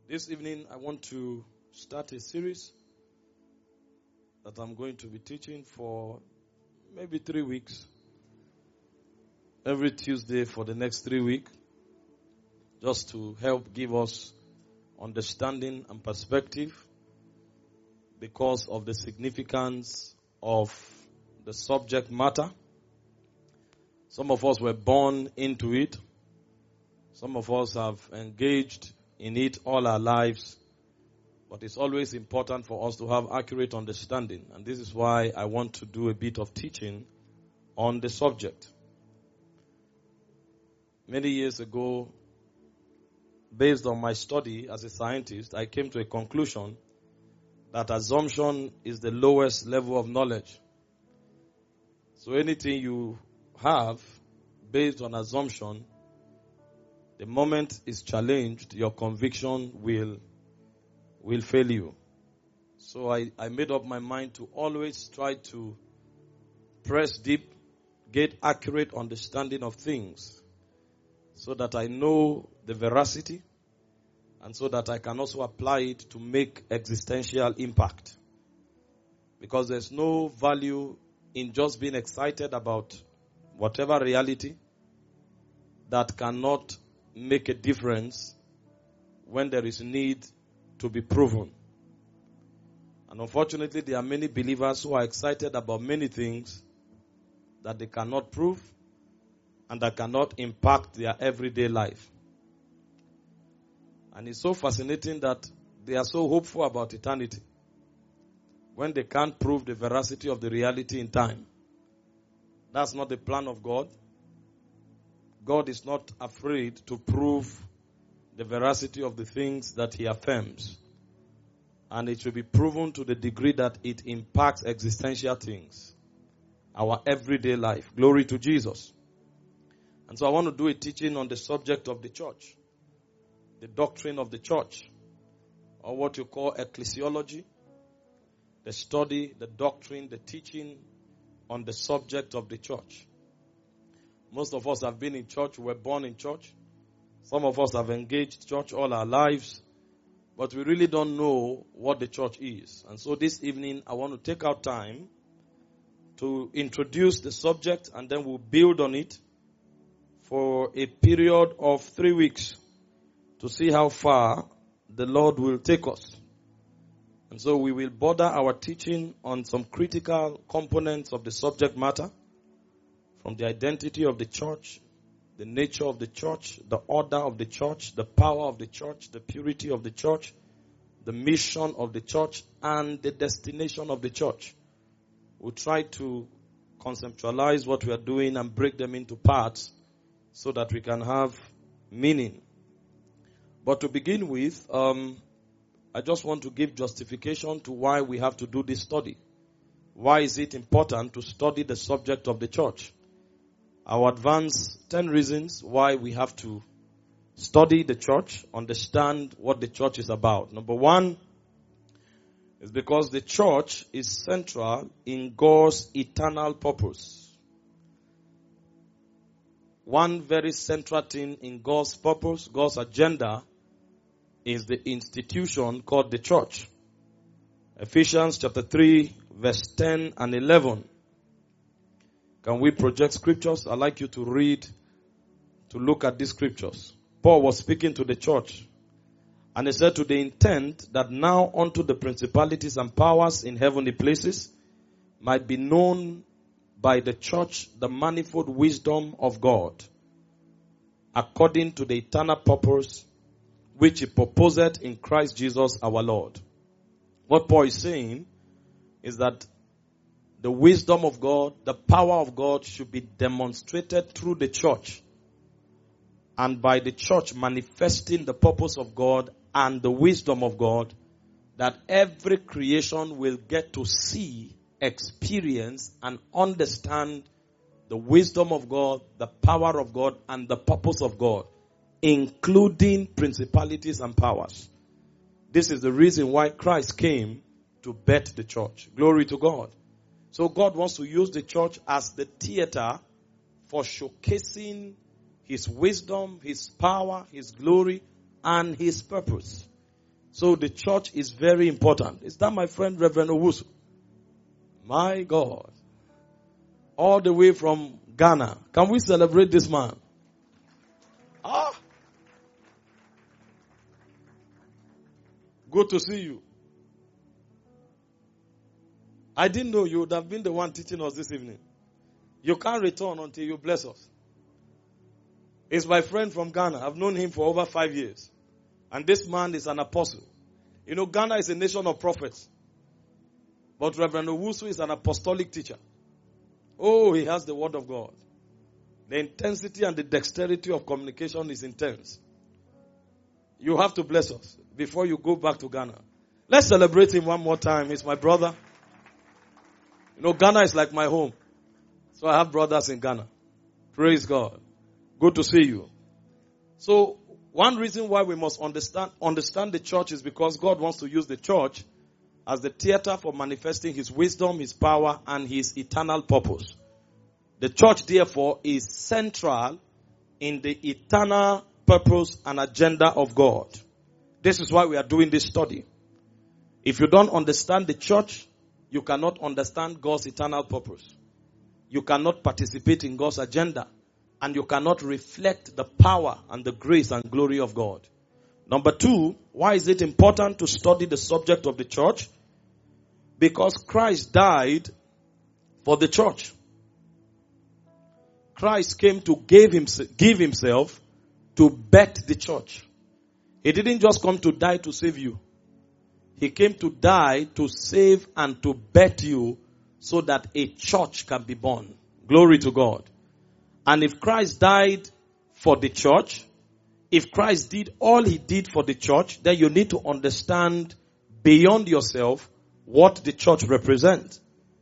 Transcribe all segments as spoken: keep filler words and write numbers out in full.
This evening, I want to start a series that I'm going to be teaching for maybe three weeks. Every Tuesday for the next three weeks. Just to help give us understanding and perspective because of the significance of the subject matter. Some of us were born into it. Some of us have engaged in it all our lives. But it's always important for us to have accurate understanding. And this is why I want to do a bit of teaching on the subject. Many years ago, based on my study as a scientist, I came to a conclusion that assumption is the lowest level of knowledge. So anything you have based on assumption, the moment it's challenged, your conviction will, will fail you. So I, I made up my mind to always try to press deep, get accurate understanding of things so that I know the veracity and so that I can also apply it to make existential impact. Because there's no value in just being excited about whatever reality that cannot make a difference when there is need to be proven. And unfortunately, there are many believers who are excited about many things that they cannot prove and that cannot impact their everyday life. And it's so fascinating that they are so hopeful about eternity when they can't prove the veracity of the reality in time. That's not the plan of God. God is not afraid to prove the veracity of the things that he affirms. And it should be proven to the degree that it impacts existential things. Our everyday life. Glory to Jesus. And so I want to do a teaching on the subject of the church. The doctrine of the church. Or what you call ecclesiology. The study, the doctrine, the teaching on the subject of the church. Most of us have been in church, we were born in church. Some of us have engaged church all our lives. But we really don't know what the church is. And so this evening, I want to take our time to introduce the subject and then we'll build on it for a period of three weeks to see how far the Lord will take us. And so we will border our teaching on some critical components of the subject matter. From the identity of the church, the nature of the church, the order of the church, the power of the church, the purity of the church, the mission of the church, and the destination of the church. We'll try to conceptualize what we are doing and break them into parts so that we can have meaning. But to begin with, um, I just want to give justification to why we have to do this study. Why is it important to study the subject of the church? I'll advance ten reasons why we have to study the church, understand what the church is about. Number one is because the church is central in God's eternal purpose. One very central thing in God's purpose, God's agenda, is the institution called the church. Ephesians chapter three, verse ten and eleven. Can we project scriptures? I'd like you to read, to look at these scriptures. Paul was speaking to the church. And he said, to the intent that now unto the principalities and powers in heavenly places might be known by the church the manifold wisdom of God, according to the eternal purpose which he purposed in Christ Jesus our Lord. What Paul is saying is that the wisdom of God, the power of God should be demonstrated through the church. And by the church manifesting the purpose of God and the wisdom of God, that every creation will get to see, experience, and understand the wisdom of God, the power of God, and the purpose of God, including principalities and powers. This is the reason why Christ came to birth the church. Glory to God. So God wants to use the church as the theater for showcasing his wisdom, his power, his glory, and his purpose. So the church is very important. Is that my friend Reverend Owusu? My God. All the way from Ghana. Can we celebrate this man? Ah. Good to see you. I didn't know you would have been the one teaching us this evening. You can't return until you bless us. He's my friend from Ghana. I've known him for over five years. And this man is an apostle. You know, Ghana is a nation of prophets. But Reverend Owusu is an apostolic teacher. Oh, he has the word of God. The intensity and the dexterity of communication is intense. You have to bless us before you go back to Ghana. Let's celebrate him one more time. He's my brother. You know, Ghana is like my home. So I have brothers in Ghana. Praise God. Good to see you. So, one reason why we must understand understand the church is because God wants to use the church as the theater for manifesting His wisdom, His power, and His eternal purpose. The church, therefore, is central in the eternal purpose and agenda of God. This is why we are doing this study. If you don't understand the church, you cannot understand God's eternal purpose. You cannot participate in God's agenda. And you cannot reflect the power and the grace and glory of God. Number two, why is it important to study the subject of the church? Because Christ died for the church. Christ came to give himself, give himself to bet the church. He didn't just come to die to save you. He came to die to save and to bet you so that a church can be born. Glory to God. And if Christ died for the church, if Christ did all He did for the church, then you need to understand beyond yourself what the church represents.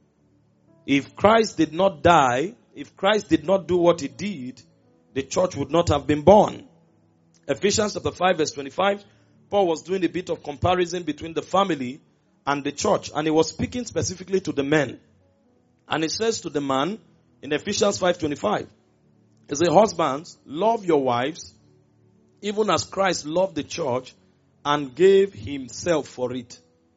If Christ did not die, if Christ did not do what He did, the church would not have been born. Ephesians chapter five verse twenty-five, Paul was doing a bit of comparison between the family and the church. And he was speaking specifically to the men. And he says to the man in Ephesians five twenty-five, he says, husbands, love your wives, even as Christ loved the church and gave Himself for it.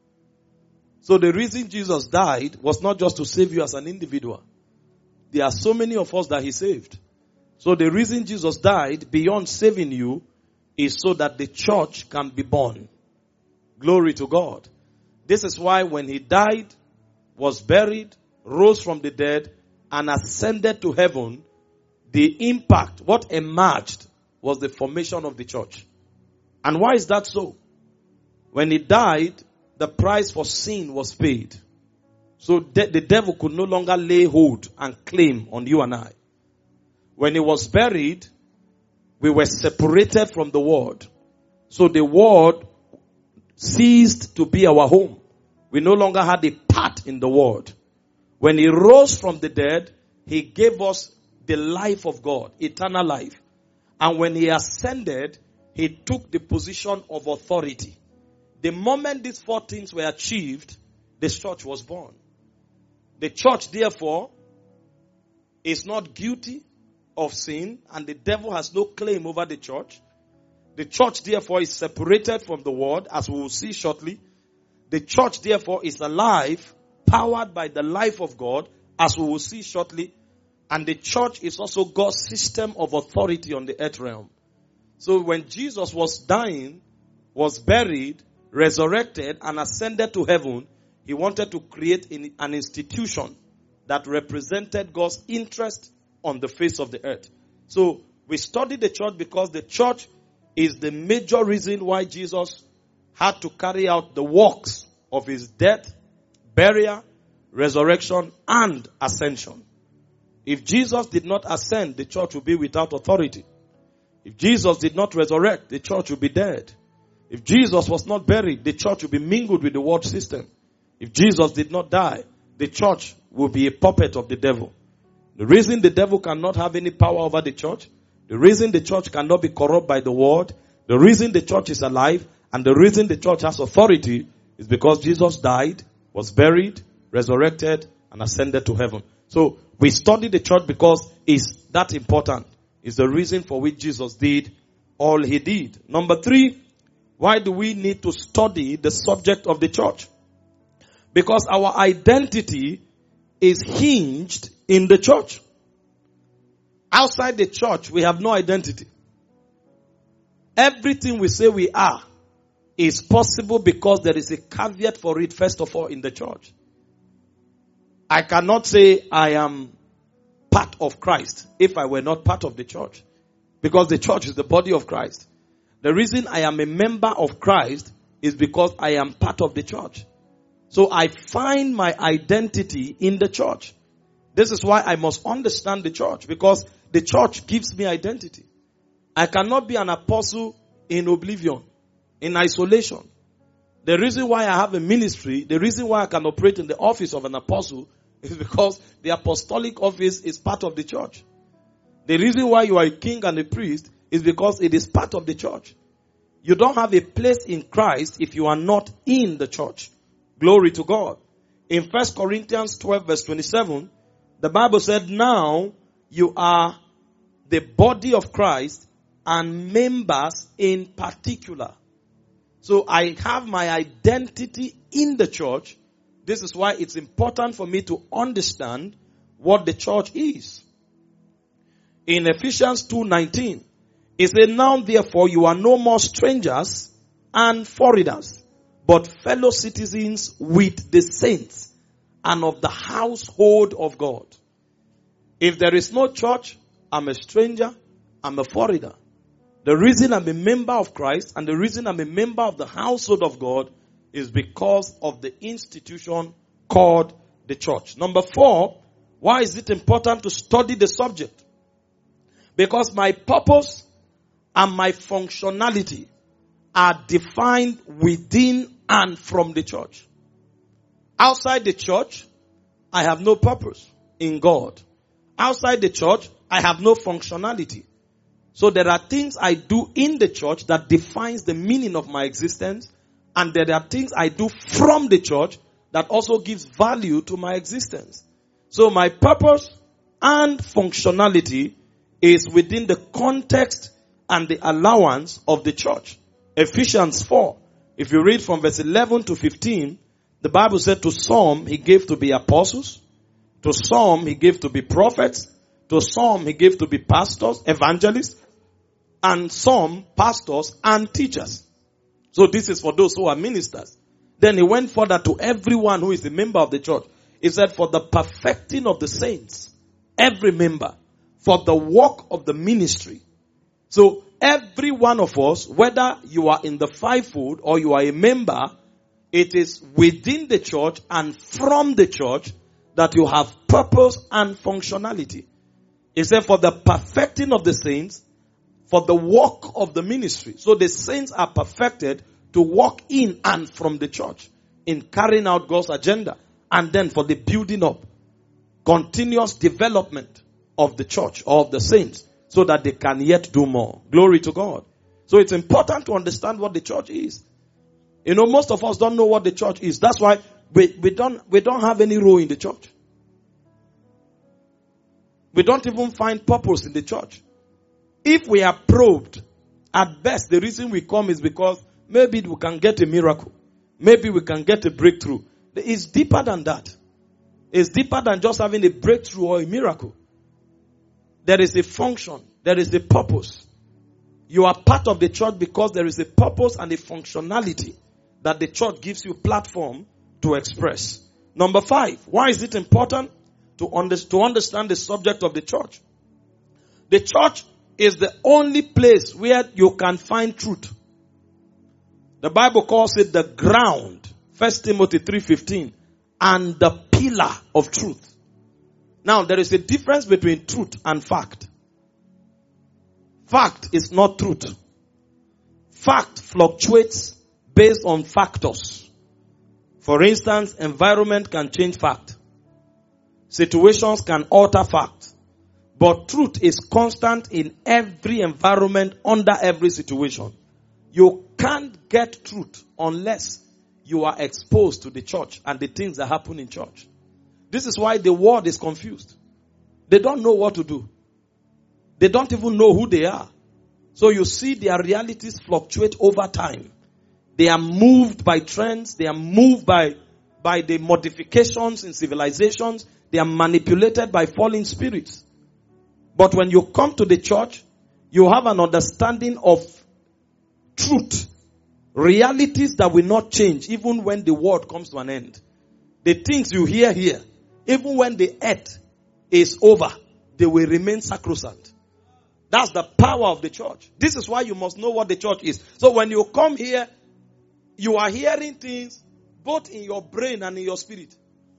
So the reason Jesus died was not just to save you as an individual. There are so many of us that He saved. So the reason Jesus died beyond saving you is so that the church can be born. Glory to God. This is why when He died, was buried, rose from the dead, and ascended to heaven, the impact, what emerged, was the formation of the church. And why is that so? When He died, the price for sin was paid. So de- the devil could no longer lay hold and claim on you and I. When He was buried, we were separated from the world. So the world ceased to be our home. We no longer had a part in the world. When He rose from the dead, He gave us the life of God, eternal life. And when He ascended, He took the position of authority. The moment these four things were achieved, the church was born. The church, therefore, is not guilty of sin, and the devil has no claim over the church. The church, therefore, is separated from the world, as we will see shortly. The church, therefore, is alive, powered by the life of God, as we will see shortly. And the church is also God's system of authority on the earth realm. So when Jesus was dying, was buried, resurrected, and ascended to heaven, He wanted to create an institution that represented God's interest on the face of the earth. So we study the church because the church is the major reason why Jesus had to carry out the works of His death, burial, resurrection, and ascension. If Jesus did not ascend, the church would be without authority. If Jesus did not resurrect, the church would be dead. If Jesus was not buried, the church would be mingled with the world system. If Jesus did not die, the church would be a puppet of the devil. The reason the devil cannot have any power over the church, the reason the church cannot be corrupt by the world, the reason the church is alive, and the reason the church has authority is because Jesus died, was buried, resurrected, and ascended to heaven. So we study the church because it's that important. It's the reason for which Jesus did all He did. Number three, Why do we need to study the subject of the church? Because our identity is hinged in the church. Outside the church, we have no identity. Everything we say we are is possible because there is a caveat for it, first of all, in the church. I cannot say I am part of Christ if I were not part of the church. Because the church is the body of Christ. The reason I am a member of Christ is because I am part of the church. So I find my identity in the church. This is why I must understand the church, because the church gives me identity. I cannot be an apostle in oblivion, in isolation. The reason why I have a ministry, the reason why I can operate in the office of an apostle is because the apostolic office is part of the church. The reason why you are a king and a priest is because it is part of the church. You don't have a place in Christ if you are not in the church. Glory to God. In First Corinthians twelve verse twenty-seven, the Bible said, now you are the body of Christ and members in particular. So I have my identity in the church. This is why it's important for me to understand what the church is. In Ephesians two nineteen, it says, now therefore you are no more strangers and foreigners, but fellow citizens with the saints and of the household of God. If there is no church, I'm a stranger, I'm a foreigner. The reason I'm a member of Christ and the reason I'm a member of the household of God is because of the institution called the church. Number four, why is it important to study the subject? Because my purpose and my functionality are defined within and from the church. Outside the church, I have no purpose in God. Outside the church, I have no functionality. So there are things I do in the church that defines the meaning of my existence, and there are things I do from the church that also gives value to my existence. So my purpose and functionality is within the context and the allowance of the church. Ephesians four. If you read from verse eleven to fifteen, the Bible said to some he gave to be apostles, to some he gave to be prophets, to some he gave to be pastors, evangelists, and some pastors and teachers. So this is for those who are ministers. Then he went further to everyone who is a member of the church. He said, for the perfecting of the saints, every member, for the work of the ministry. So every one of us, whether you are in the fivefold or you are a member, it is within the church and from the church that you have purpose and functionality. He said, for the perfecting of the saints, for the work of the ministry. So the saints are perfected to walk in and from the church in carrying out God's agenda. And then for the building up, continuous development of the church or of the saints so that they can yet do more. Glory to God. So it's important to understand what the church is. You know, most of us don't know what the church is. That's why we, we don't, we don't have any role in the church. We don't even find purpose in the church. If we are probed, at best the reason we come is because maybe we can get a miracle. Maybe we can get a breakthrough. It's deeper than that. It's deeper than just having a breakthrough or a miracle. There is a function. There is a purpose. You are part of the church because there is a purpose and a functionality that the church gives you platform to express. Number five, why is it important to, under, to understand the subject of the church? The church is the only place where you can find truth. The Bible calls it the ground. First Timothy three fifteen. And the pillar of truth. Now, there is a difference between truth and fact. Fact is not truth. Fact fluctuates based on factors. For instance, environment can change fact. Situations can alter fact. But truth is constant in every environment, under every situation. You can't get truth unless you are exposed to the church and the things that happen in church. This is why the world is confused. They don't know what to do. They don't even know who they are. So you see their realities fluctuate over time. They are moved by trends. They are moved by, by the modifications in civilizations. They are manipulated by fallen spirits. But when you come to the church, you have an understanding of truth. Realities that will not change even when the world comes to an end. The things you hear here, even when the earth is over, they will remain sacrosanct. That's the power of the church. This is why you must know what the church is. So when you come here, you are hearing things both in your brain and in your spirit.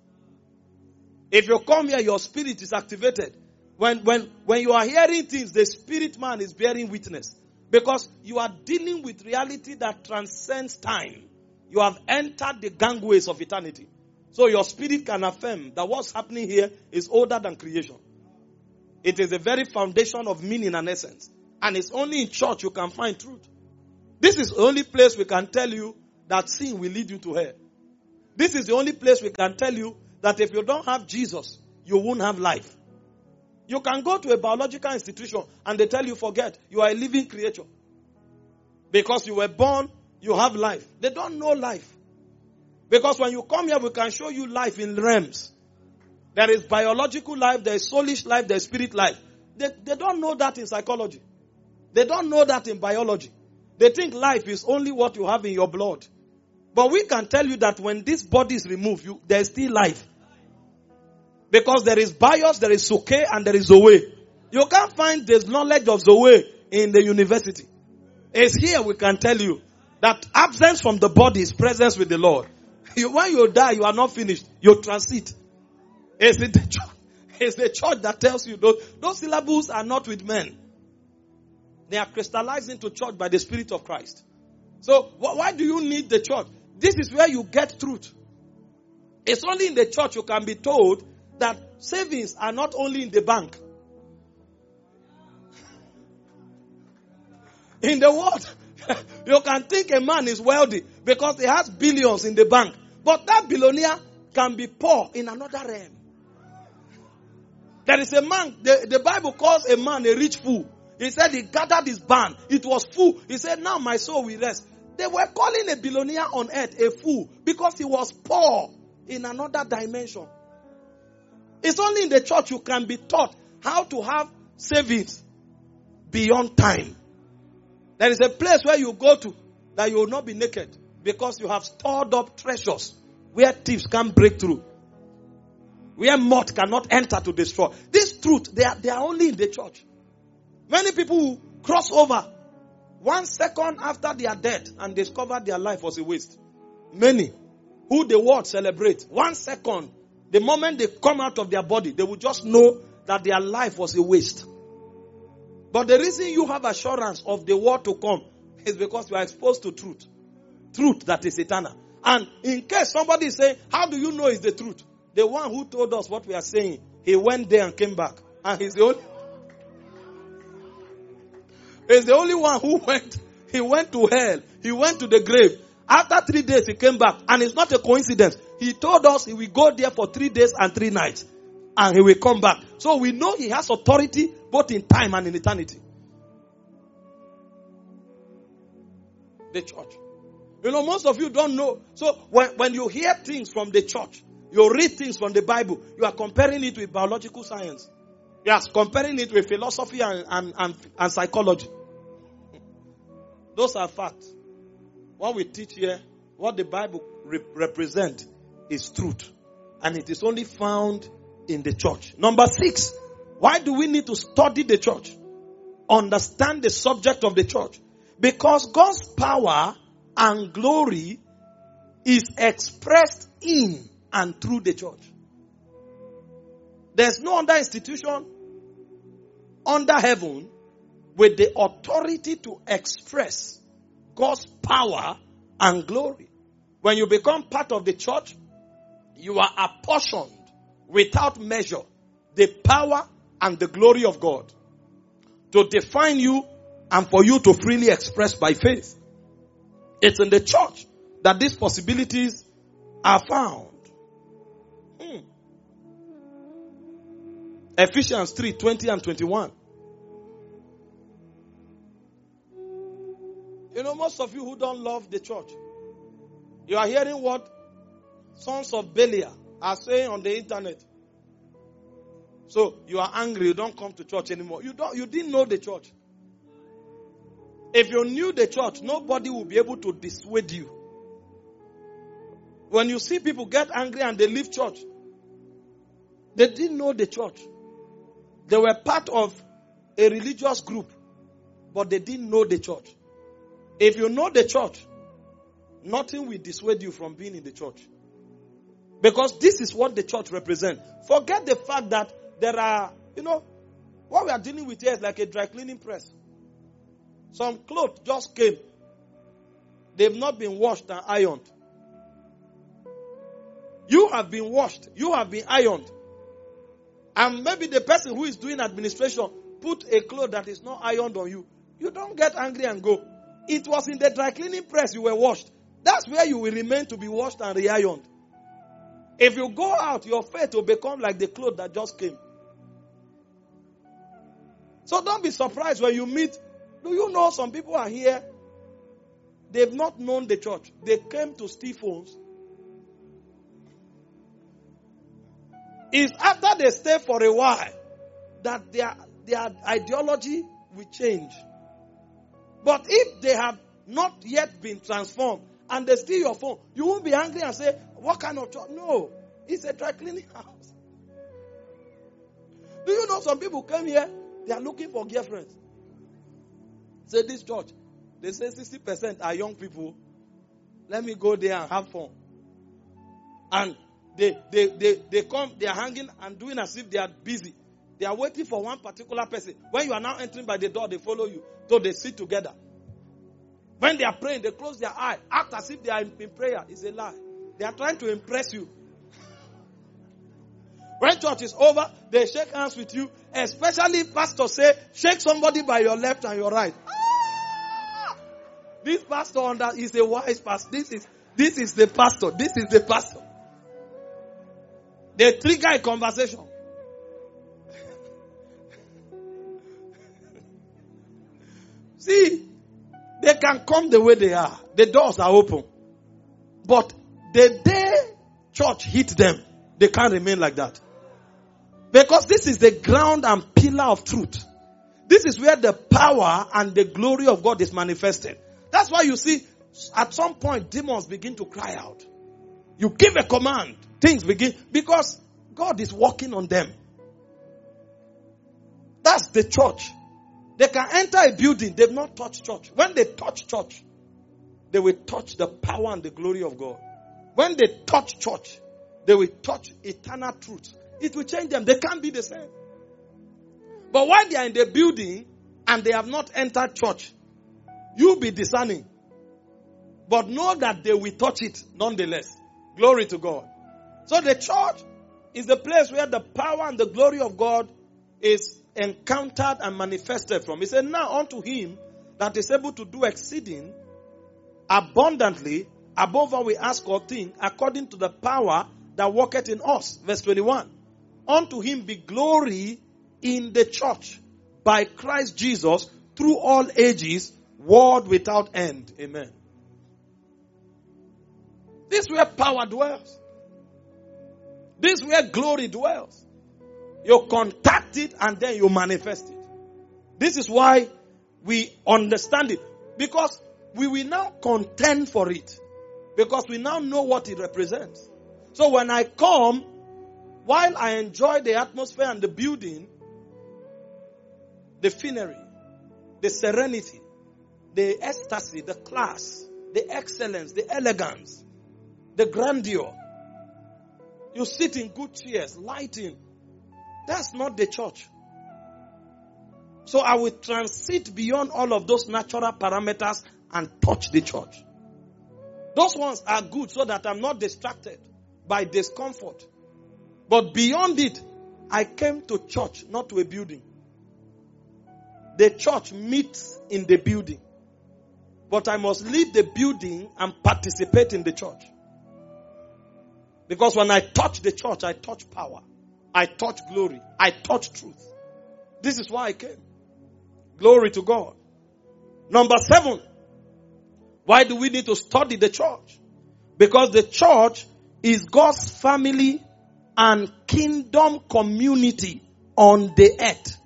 If you come here, your spirit is activated. When, when, when you are hearing things, the spirit man is bearing witness. Because you are dealing with reality that transcends time. You have entered the gangways of eternity. So your spirit can affirm that what's happening here is older than creation. It is the very foundation of meaning and essence. And it's only in church you can find truth. This is the only place we can tell you that sin will lead you to hell. This is the only place we can tell you that if you don't have Jesus, you won't have life. You can go to a biological institution and they tell you, forget, you are a living creature. Because you were born, you have life. They don't know life. Because when you come here, we can show you life in realms. There is biological life, there is soulish life, there is spirit life. They, they don't know that in psychology. They don't know that in biology. They think life is only what you have in your blood. But we can tell you that when this body is removed, you, there is still life. Because there is bios, there is Soke, and there is Zoe. You can't find this knowledge of Zoe in the university. It's here we can tell you that absence from the body is presence with the Lord. You, when you die, you are not finished. You transit. It's the church, it's the church that tells you those, those syllables are not with men. They are crystallized into church by the Spirit of Christ. So wh- why do you need the church? This is where you get truth. It's only in the church you can be told that savings are not only in the bank. In the world, you can think a man is wealthy because he has billions in the bank. But that billionaire can be poor in another realm. There is a man, the, the Bible calls a man a rich fool. He said he gathered his barn. It was full. He said, now my soul will rest. They were calling a billionaire on earth a fool because he was poor in another dimension. It's only in the church you can be taught how to have savings beyond time. There is a place where you go to that you will not be naked because you have stored up treasures where thieves can't break through. Where moth cannot enter to destroy. This truth, they are, they are only in the church. Many people who cross over one second after they are dead and discover their life was a waste. Many who the world celebrate, one second, the moment they come out of their body, they will just know that their life was a waste. But the reason you have assurance of the world to come is because you are exposed to truth. Truth that is eternal. And in case somebody is saying, how do you know it's the truth? The one who told us what we are saying, he went there and came back. And he's the only, he's the only one who went. He went to hell. He went to the grave. After three days, he came back. And it's not a coincidence. He told us he will go there for three days and three nights. And he will come back. So we know he has authority both in time and in eternity. The church. You know, most of you don't know. So when, when you hear things from the church, you read things from the Bible, you are comparing it with biological science. You are comparing it with philosophy and, and, and, and psychology. Those are facts. What we teach here, what the Bible re- represents is truth. And it is only found in the church. Number six, why do we need to study the church? Understand the subject of the church. Because God's power and glory is expressed in and through the church. There's no other institution under heaven with the authority to express God's power and glory. When you become part of the church, you are apportioned without measure the power and the glory of God to define you and for you to freely express by faith. It's in the church that these possibilities are found. Hmm. Ephesians three, twenty and twenty-one. You know, most of you who don't love the church, You are hearing what sons of Belial are saying on the internet. So you are angry, you don't come to church anymore. You don't you didn't know the church. If you knew the church, nobody will be able to dissuade you. When you see people get angry and they leave church, they didn't know the church. They were part of a religious group, but they didn't know the church. If you know the church, nothing will dissuade you from being in the church. Because this is what the church represents. Forget the fact that there are, you know, what we are dealing with here is like a dry cleaning press. Some clothes just came. They've not been washed and ironed. You have been washed. You have been ironed. And maybe the person who is doing administration put a cloth that is not ironed on you. You don't get angry and go. It was in the dry cleaning press you were washed. That's where you will remain to be washed and re-ironed. If you go out, your faith will become like the cloth that just came. So don't be surprised when you meet. Do you know some people are here? They've not known the church. They came to steal phones. It's after they stay for a while that their, their ideology will change. But if they have not yet been transformed and they steal your phone, you won't be angry and say, what kind of church? No, it's a dry cleaning house. Do you know some people came here, they are looking for girlfriends. Say this church, they say sixty percent are young people. Let me go there and have fun. And they, they, they, they come, they are hanging and doing as if they are busy. They are waiting for one particular person. When you are now entering by the door, they follow you. So they sit together. When they are praying, they close their eye, act as if they are in, in prayer. It's a lie. They are trying to impress you. When church is over, they shake hands with you. Especially pastor say, shake somebody by your left and your right. Ah! This pastor under is a wise pastor. This is this is the pastor. This is the pastor. They trigger a conversation. See, they can come the way they are. The doors are open. But the day church hit them, they can't remain like that. Because this is the ground and pillar of truth. This is where the power and the glory of God is manifested. That's why you see, at some point, demons begin to cry out. You give a command, things begin, because God is working on them. That's the church. They can enter a building, they've not touched church. When they touch church, they will touch the power and the glory of God. When they touch church, they will touch eternal truth. It will change them. They can't be the same. But while they are in the building and they have not entered church, you'll be discerning. But know that they will touch it nonetheless. Glory to God. So the church is the place where the power and the glory of God is encountered and manifested from. He said, now unto him that is able to do exceeding abundantly above all we ask or think, according to the power that worketh in us. Verse twenty-one. Unto him be glory in the church by Christ Jesus through all ages, world without end. Amen. This is where power dwells. This is where glory dwells. You contact it and then you manifest it. This is why we understand it. Because we will now contend for it. Because we now know what it represents. So when I come, while I enjoy the atmosphere and the building, the finery, the serenity, the ecstasy, the class, the excellence, the elegance, the grandeur. You sit in good chairs, lighting. That's not the church. So I will transit beyond all of those natural parameters and touch the church. Those ones are good so that I'm not distracted by discomfort. But beyond it, I came to church, not to a building. The church meets in the building. But I must leave the building and participate in the church. Because when I touch the church, I touch power. I touch glory. I touch truth. This is why I came. Glory to God. Number seven. Why do we need to study the church? Because the church is God's family and kingdom community on the earth.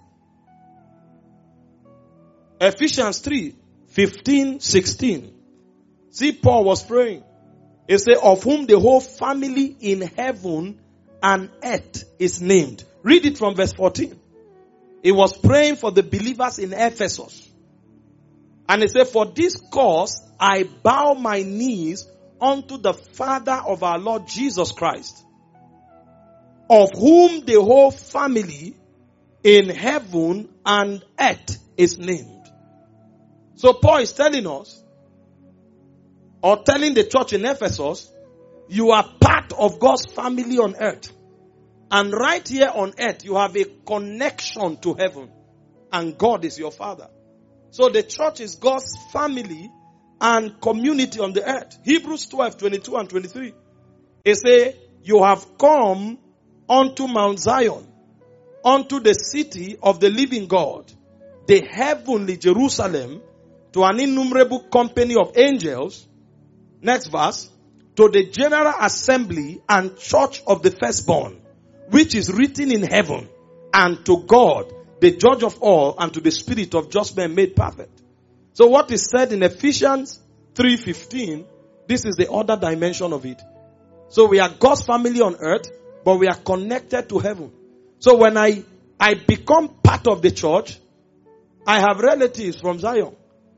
Ephesians three, fifteen, sixteen. See, Paul was praying. He said, of whom the whole family in heaven and earth is named. Read it from verse fourteen. He was praying for the believers in Ephesus. And he said, for this cause I bow my knees unto the Father of our Lord Jesus Christ, of whom the whole family in heaven and earth is named. So Paul is telling us, or telling the church in Ephesus, you are part of God's family on earth. And right here on earth, you have a connection to heaven. And God is your Father. So the church is God's family and community on the earth. Hebrews twelve, twenty-two and twenty-three. It says, you have come unto Mount Zion, unto the city of the living God, the heavenly Jerusalem, to an innumerable company of angels. Next verse. To the general assembly and church of the firstborn, which is written in heaven, and to God, the judge of all, and to the spirit of just men made perfect. So what is said in Ephesians three fifteen, this is the other dimension of it. So we are God's family on earth, but we are connected to heaven. So when I, I become part of the church, I have relatives from Zion.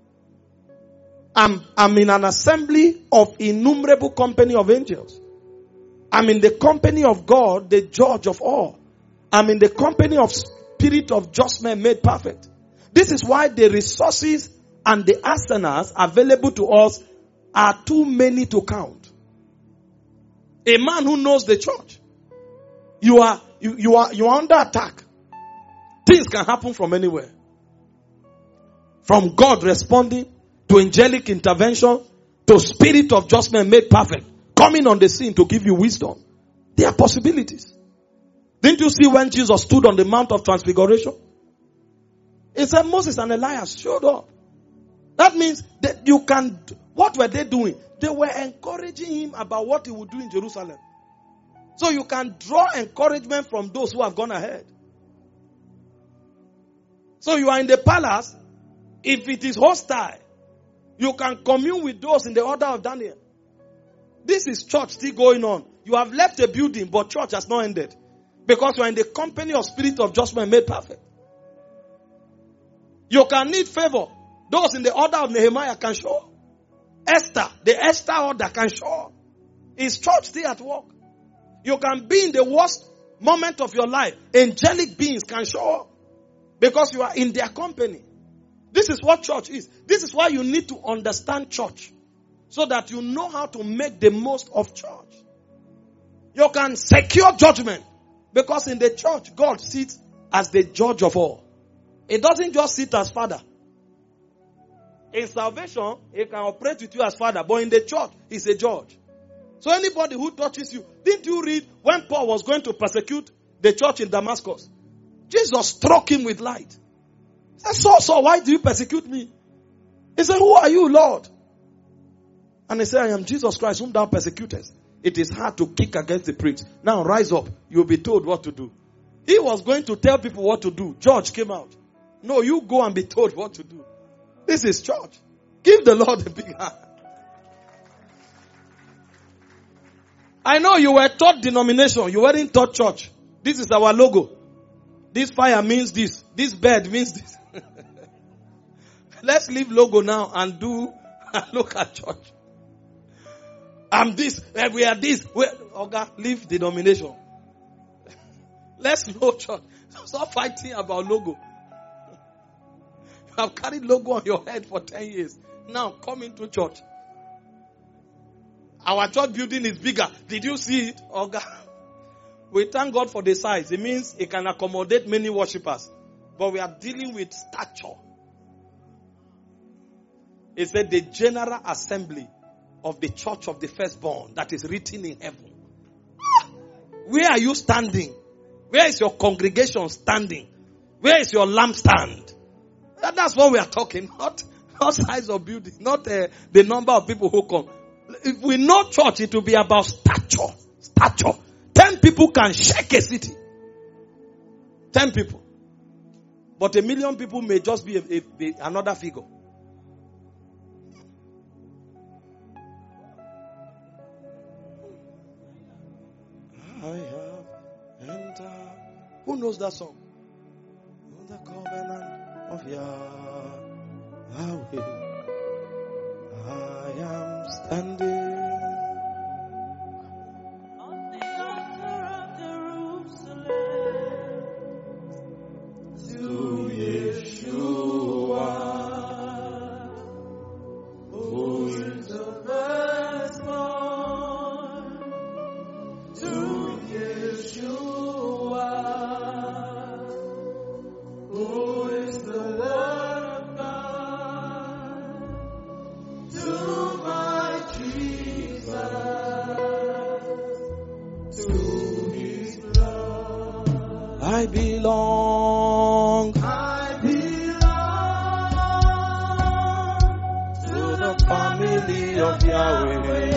I'm, I'm in an assembly of innumerable company of angels. I'm in the company of God, the judge of all. I'm in the company of spirit of just men made perfect. This is why the resources and the arsenals available to us are too many to count. A man who knows the church, you are, you, you are, you are under attack. Things can happen from anywhere. From God responding, to angelic intervention, to spirit of just men made perfect, coming on the scene to give you wisdom. There are possibilities. Didn't you see when Jesus stood on the Mount of Transfiguration? He said Moses and Elias showed up. That means that you can, what were they doing? They were encouraging him about what he would do in Jerusalem. So you can draw encouragement from those who have gone ahead. So you are in the palace. If it is hostile, you can commune with those in the order of Daniel. This is church still going on. You have left a building, but church has not ended. Because you are in the company of spirit of judgment made perfect. You can need favor. Those in the order of Nehemiah can show. Esther, the Esther order can show. Is church still at work? You can be in the worst moment of your life. Angelic beings can show up. Because you are in their company. This is what church is. This is why you need to understand church. So that you know how to make the most of church. You can secure judgment. Because in the church, God sits as the judge of all. He doesn't just sit as father. In salvation, he can operate with you as father. But in the church, he's a judge. So anybody who touches you, didn't you read when Paul was going to persecute the church in Damascus? Jesus struck him with light. He said, Saul, Saul, why do you persecute me? He said, who are you, Lord? And he said, I am Jesus Christ, whom thou persecutest. It is hard to kick against the pricks. Now rise up. You'll be told what to do. He was going to tell people what to do. George came out. No, you go and be told what to do. This is church. Give the Lord a big hand. I know you were taught denomination. You weren't taught church. This is our logo. This fire means this. This bed means this. Let's leave logo now and do and look at church. I'm this. We are this. Okay, leave denomination. Let's know church. Stop fighting about logo. You have carried logo on your head for ten years. Now come into church. Our church building is bigger. Did you see it? Okay. We thank God for the size. It means it can accommodate many worshippers. But we are dealing with stature. It said the general assembly of the church of the firstborn that is written in heaven. Where are you standing? Where is your congregation standing? Where is your lampstand? That, that's what we are talking. Not, not size of building. Not uh, the number of people who come. if we know church, it will be about stature. Stature. Ten people can shake a city. Ten people. But a million people may just be a, a, a, another figure. I have entered. Who knows that song? The covenant of Yahweh. I am standing on the altar of Jerusalem to Yeshua, who is the firstborn, to Yeshua, who is the Word of God, to my Jesus, to His blood. I belong, I belong to the family of Yahweh.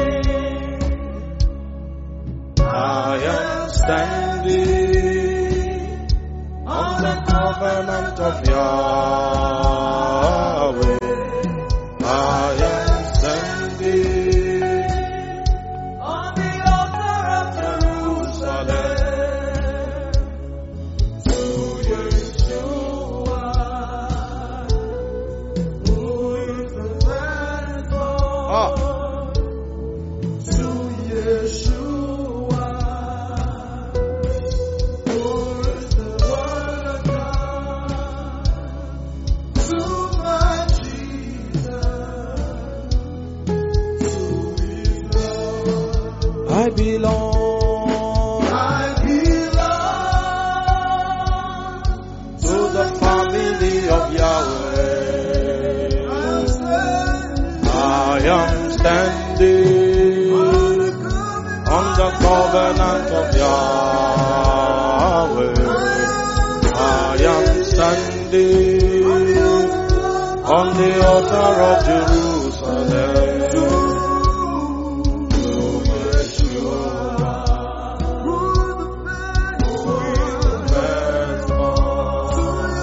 I am standing on the covenant of Yahweh. I am standing on the altar of Jerusalem to Yeshua, who is the firstborn, ah. to Yeshua, who is the Word of God, to my Jesus, to His love. I belong, I belong to the family of Yahweh. I am standing on the covenant of Yahweh. I am standing on the altar of Jerusalem. To Yeshua, who is the firstborn.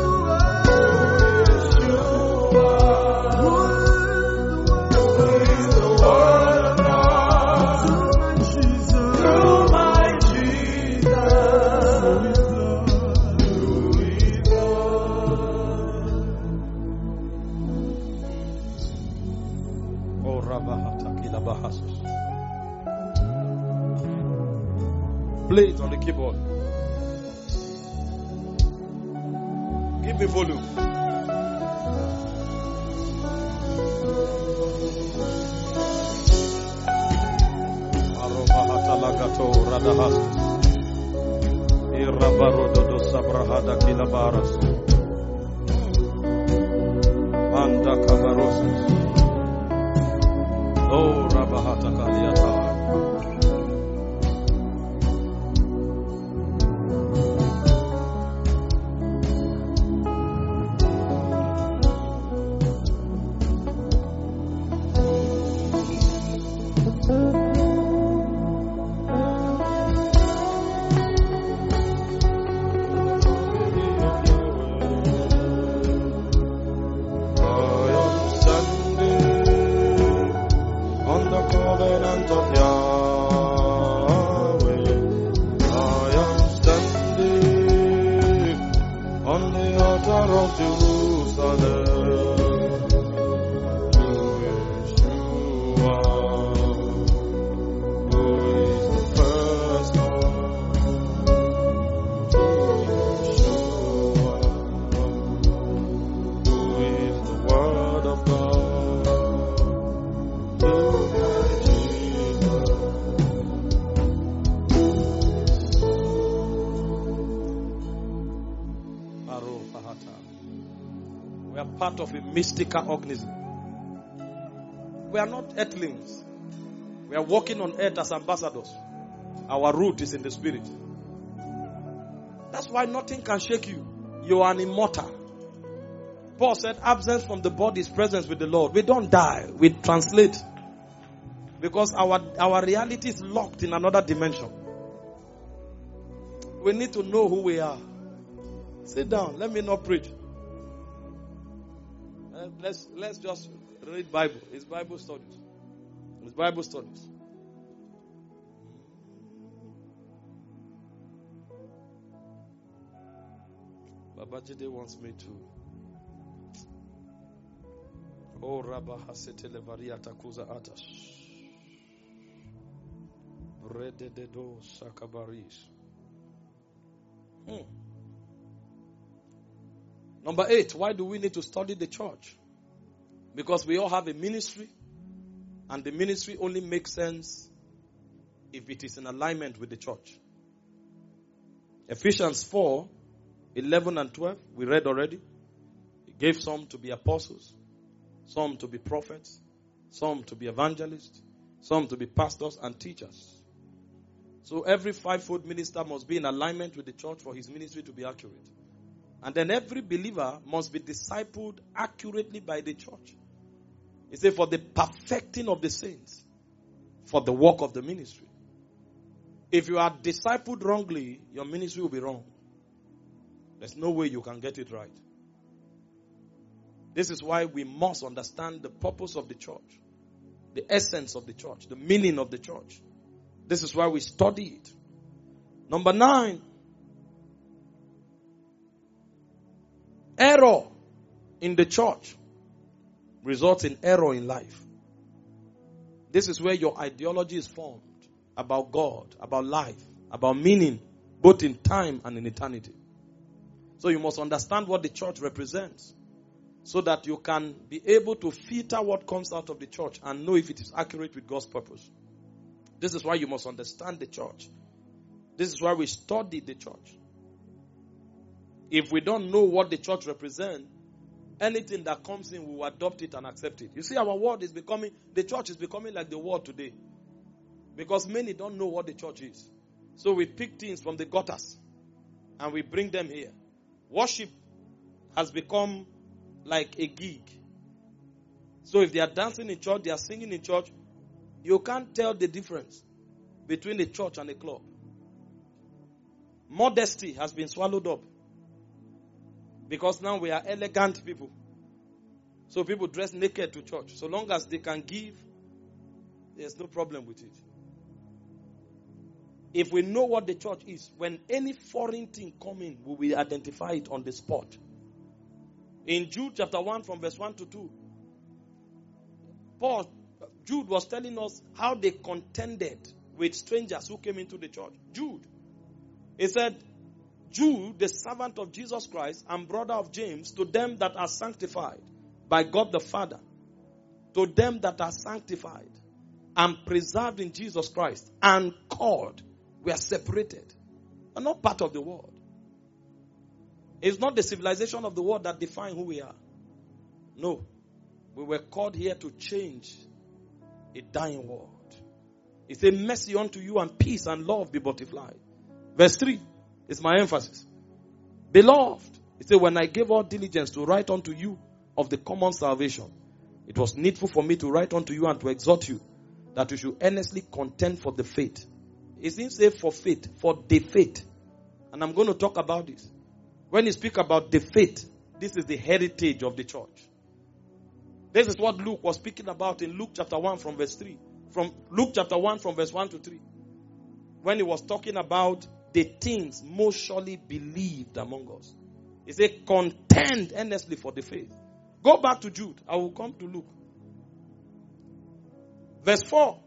To Yeshua, who is the Word of God. To my Jesus, to His blood. Oh, Rabahata Kilabahasus. Play it on the keyboard. Give me volume. Arobahata Lagato Radahas. Irabarodo Sabrahada Kilabaras. Anda Kavarosas. Oh, Rabahata Kaliata. Part of a mystical organism. We are not earthlings. We are walking on earth as ambassadors. Our root is in the spirit. That's why nothing can shake you. You are an immortal. Paul said, absence from the body is presence with the Lord. We don't die. We translate. Because our, our reality is locked in another dimension. We need to know who we are. Sit down. Let me not preach. Uh, let's, let's just read Bible. It's Bible studies. It's Bible studies. Babajide wants me to. Oh, Rabba Hasete Levaria Takuza Atash. Rededo Sakabaris. Hmm. Number eight, why do we need to study the church? Because we all have a ministry, and the ministry only makes sense if it is in alignment with the church. Ephesians four, eleven and twelve, we read already. He gave some to be apostles, some to be prophets, some to be evangelists, some to be pastors and teachers. So every fivefold minister must be in alignment with the church for his ministry to be accurate. And then every believer must be discipled accurately by the church. He said, for the perfecting of the saints, for the work of the ministry. If you are discipled wrongly, your ministry will be wrong. There's no way you can get it right. This is why we must understand the purpose of the church, the essence of the church, the meaning of the church. This is why we study it. Number nine, error in the church results in error in life. This is where your ideology is formed about God, about life, about meaning, both in time and in eternity. So you must understand what the church represents so that you can be able to filter what comes out of the church and know if it is accurate with God's purpose. This is why you must understand the church. This is why we study the church. If we don't know what the church represents, anything that comes in, we will adopt it and accept it. You see, our world is becoming, the church is becoming like the world today. Because many don't know what the church is. So we pick things from the gutters and we bring them here. Worship has become like a gig. So if they are dancing in church, they are singing in church, you can't tell the difference between a church and a club. Modesty has been swallowed up. Because now we are elegant people. So people dress naked to church. So long as they can give, there's no problem with it. If we know what the church is, when any foreign thing comes in, we will identify it on the spot. In Jude chapter one from verse one to two, Paul, Jude was telling us how they contended with strangers who came into the church. Jude, he said, Jude, the servant of Jesus Christ and brother of James, to them that are sanctified by God the Father, to them that are sanctified and preserved in Jesus Christ and called, we are separated. We are not part of the world. It's not the civilization of the world that defines who we are. No. We were called here to change a dying world. It says, mercy unto you and peace and love be multiplied. Verse three is my emphasis. Beloved, it says, when I gave all diligence to write unto you of the common salvation, it was needful for me to write unto you and to exhort you that you should earnestly contend for the faith. It didn't say for faith, for the faith. And I'm going to talk about this. When you speak about the faith, this is the heritage of the church. This is what Luke was speaking about in Luke chapter one from verse three. From Luke chapter one from verse one to three. When he was talking about the things most surely believed among us. He said, contend earnestly for the faith. Go back to Jude. I will come to Luke. Verse four.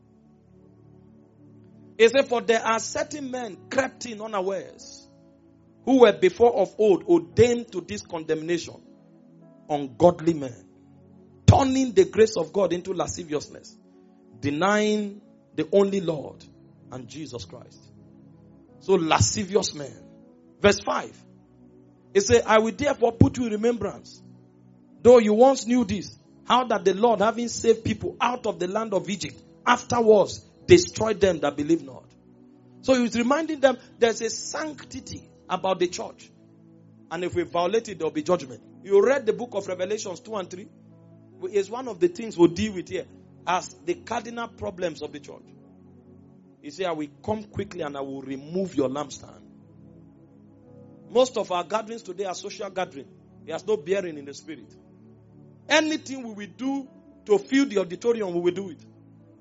He said, for there are certain men crept in unawares, who were before of old ordained to this condemnation, ungodly men, turning the grace of God into lasciviousness, denying the only Lord and Jesus Christ. So lascivious men. Verse five. It says, I will therefore put you in remembrance, though you once knew this, how that the Lord, having saved people out of the land of Egypt, afterwards destroyed them that believe not. So he was reminding them there's a sanctity about the church. And if we violate it, there will be judgment. You read the book of Revelations two and three. It's one of the things we'll deal with here. as the cardinal problems of the church. He said, I will come quickly and I will remove your lampstand. Most of our gatherings today are social gatherings. There is no bearing in the spirit. Anything we will do to fill the auditorium, we will do it.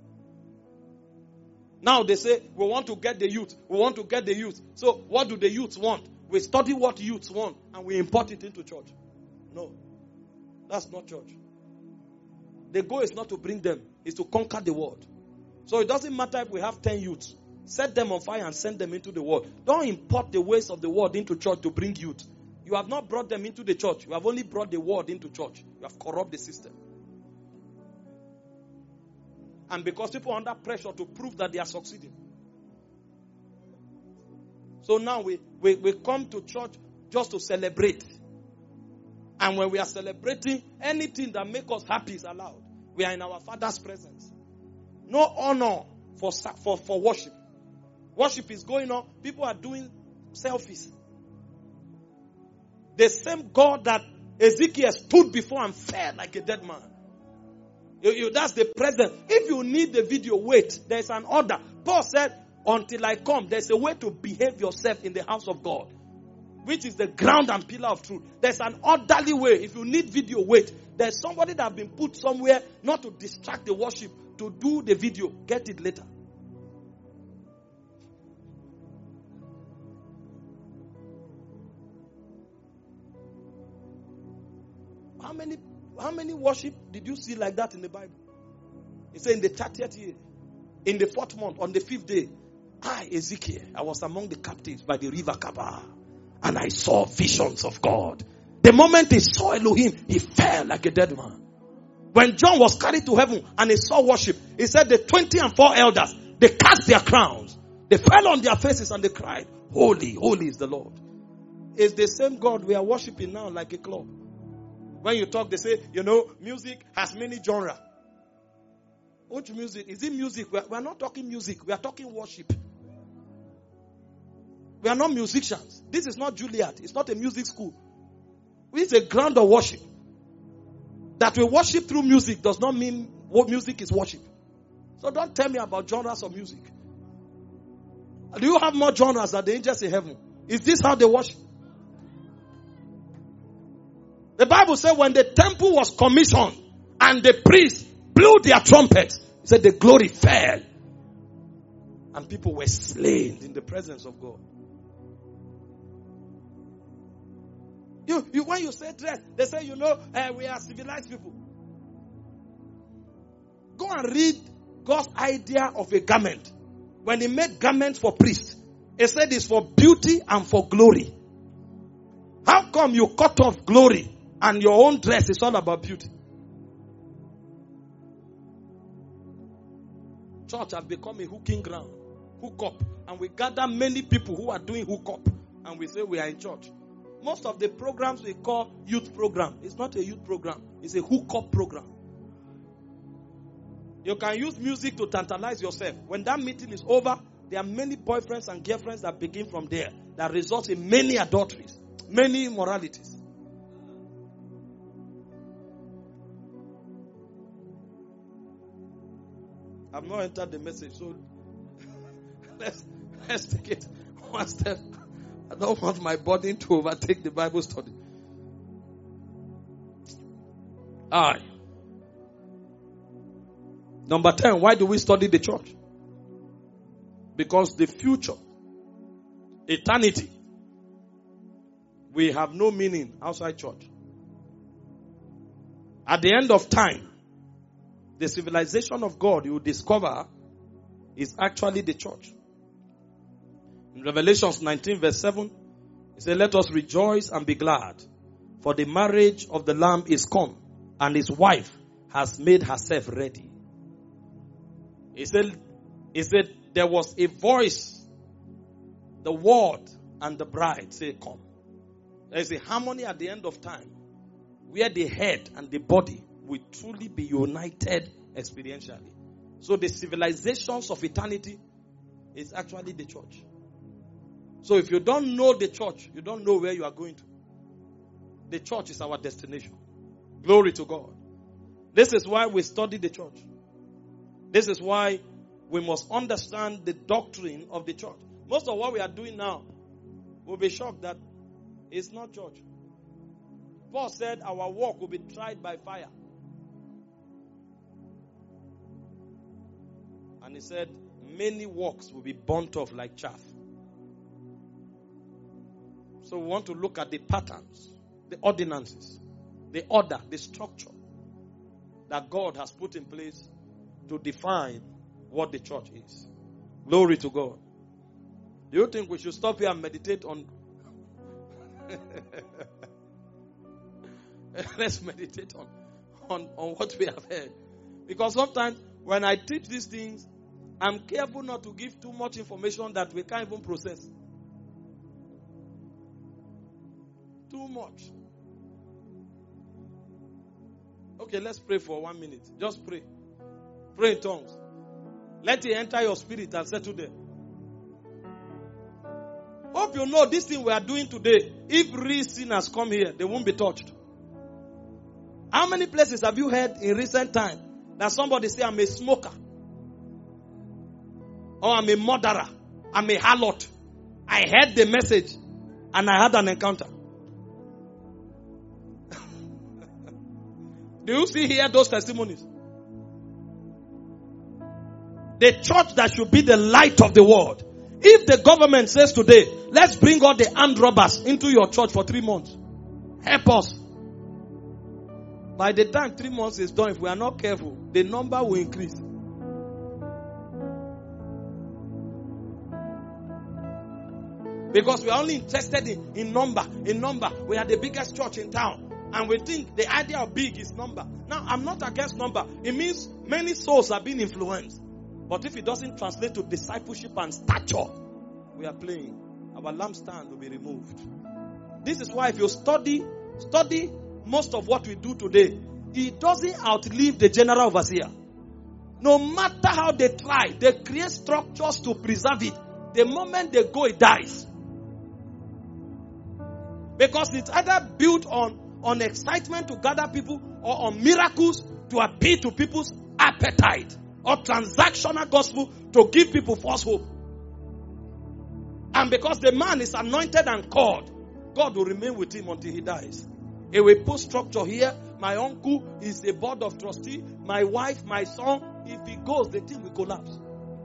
Now they say, we want to get the youth. We want to get the youth. So what do the youths want? We study what youths want and we import it into church. No. That's not church. The goal is not to bring them. It's to conquer the world. So it doesn't matter if we have ten youths. Set them on fire and send them into the world. Don't import the ways of the world into church to bring youth. You have not brought them into the church. You have only brought the world into church. You have corrupted the system. And because people are under pressure to prove that they are succeeding. So now we, we, we come to church just to celebrate. And when we are celebrating, anything that makes us happy is allowed. We are in our Father's presence. No honor for, for, for worship. Worship is going on. People are doing selfies. The same God that Ezekiel stood before and fell like a dead man. You, you, that's the present. If you need the video, wait. There's an order. Paul said, until I come, there's a way to behave yourself in the house of God, which is the ground and pillar of truth. There's an orderly way. If you need video, wait. There's somebody that has been put somewhere not to distract the worship, to do the video. Get it later. How many, how many worship did you see like that in the Bible? It said in the thirtieth year, in the fourth month, on the fifth day, I, Ezekiel, I was among the captives by the river Kabar, and I saw visions of God. The moment he saw Elohim, he fell like a dead man. When John was carried to heaven and he saw worship, he said the twenty and four elders, they cast their crowns. They fell on their faces and they cried, holy, holy is the Lord. It's the same God we are worshiping now like a club. When you talk, they say, you know, music has many genres. Which music? Is it music? We are, we are not talking music. We are talking worship. We are not musicians. This is not Juilliard. It's not a music school. It's a ground of worship. That we worship through music does not mean what music is worship. So don't tell me about genres of music. Do you have more genres than the angels in heaven? Is this how they worship? The Bible said when the temple was commissioned and the priests blew their trumpets, it said the glory fell. And people were slain in the presence of God. You, you, when you say dress, they say, you know, uh, we are civilized people. Go and read God's idea of a garment. When he made garments for priests, he said it's for beauty and for glory. How come you cut off glory and your own dress is all about beauty? Church has become a hooking ground. Hook up. And we gather many people who are doing hook up. And we say we are in church. Most of the programs we call youth program. It's not a youth program. It's a hook up program. You can use music to tantalize yourself. When that meeting is over, there are many boyfriends and girlfriends that begin from there. That result in many adulteries. Many immoralities. I've not entered the message, so let's let's take it one step. I don't want my burden to overtake the Bible study. Aye. Number ten, why do we study the church? Because the future, eternity, we have no meaning outside church. At the end of time, the civilization of God you will discover is actually the church. In Revelation nineteen verse seven, it says, let us rejoice and be glad, for the marriage of the Lamb is come, and his wife has made herself ready. He said, he said there was a voice, the word and the bride say, come. There is a harmony at the end of time, where the head and the body will truly be united experientially. So the civilizations of eternity is actually the church. So if you don't know the church, you don't know where you are going to. The church is our destination. Glory to God. This is why we study the church. This is why we must understand the doctrine of the church. Most of what we are doing now, we'll be shocked that it's not church. Paul said our work will be tried by fire. And he said many works will be burnt off like chaff. So we want to look at the patterns, the ordinances, the order, the structure that God has put in place to define what the church is. Glory to God. Do you think we should stop here and meditate on? Let's meditate on, on, on what we have heard. Because sometimes when I teach these things, I'm careful not to give too much information that we can't even process. Too much. Okay, let's pray for one minute. Just pray. Pray in tongues. Let it enter your spirit and settle there. Hope you know this thing we are doing today. If real sinners come here, they won't be touched. How many places have you heard in recent time that somebody say, I'm a smoker? Or I'm a murderer? I'm a harlot? I heard the message and I had an encounter. Do you see here those testimonies? The church that should be the light of the world. If the government says today, let's bring all the armed robbers into your church for three months. Help us. By the time three months is done, if we are not careful, the number will increase. Because we are only interested in, in number. In number. We are the biggest church in town. And we think the idea of big is number. Now, I'm not against number. It means many souls are being influenced. But if it doesn't translate to discipleship and stature, we are playing. Our lampstand will be removed. This is why if you study, study most of what we do today, it doesn't outlive the general overseer. No matter how they try, they create structures to preserve it. The moment they go, it dies. Because it's either built on, on excitement to gather people or on miracles to appeal to people's appetite. Or transactional gospel to give people false hope. And because the man is anointed and called, God will remain with him until he dies. He will put structure here. My uncle is a board of trustee. My wife, my son. If he goes, the thing will collapse.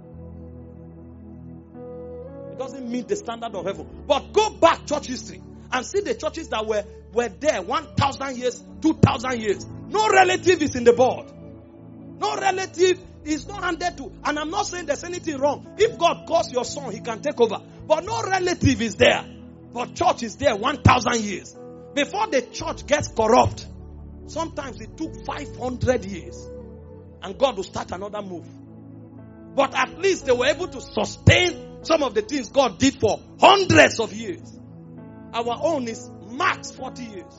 It doesn't meet the standard of heaven. But go back church history and see the churches that were, were there one thousand years, two thousand years. No relative is in the board. No relative is not handed to. And I'm not saying there's anything wrong. If God calls your son, he can take over. But no relative is there. But church is there one thousand years. Before the church gets corrupt, sometimes it took five hundred years. And God will start another move. But at least they were able to sustain some of the things God did for hundreds of years. Our own is max forty years.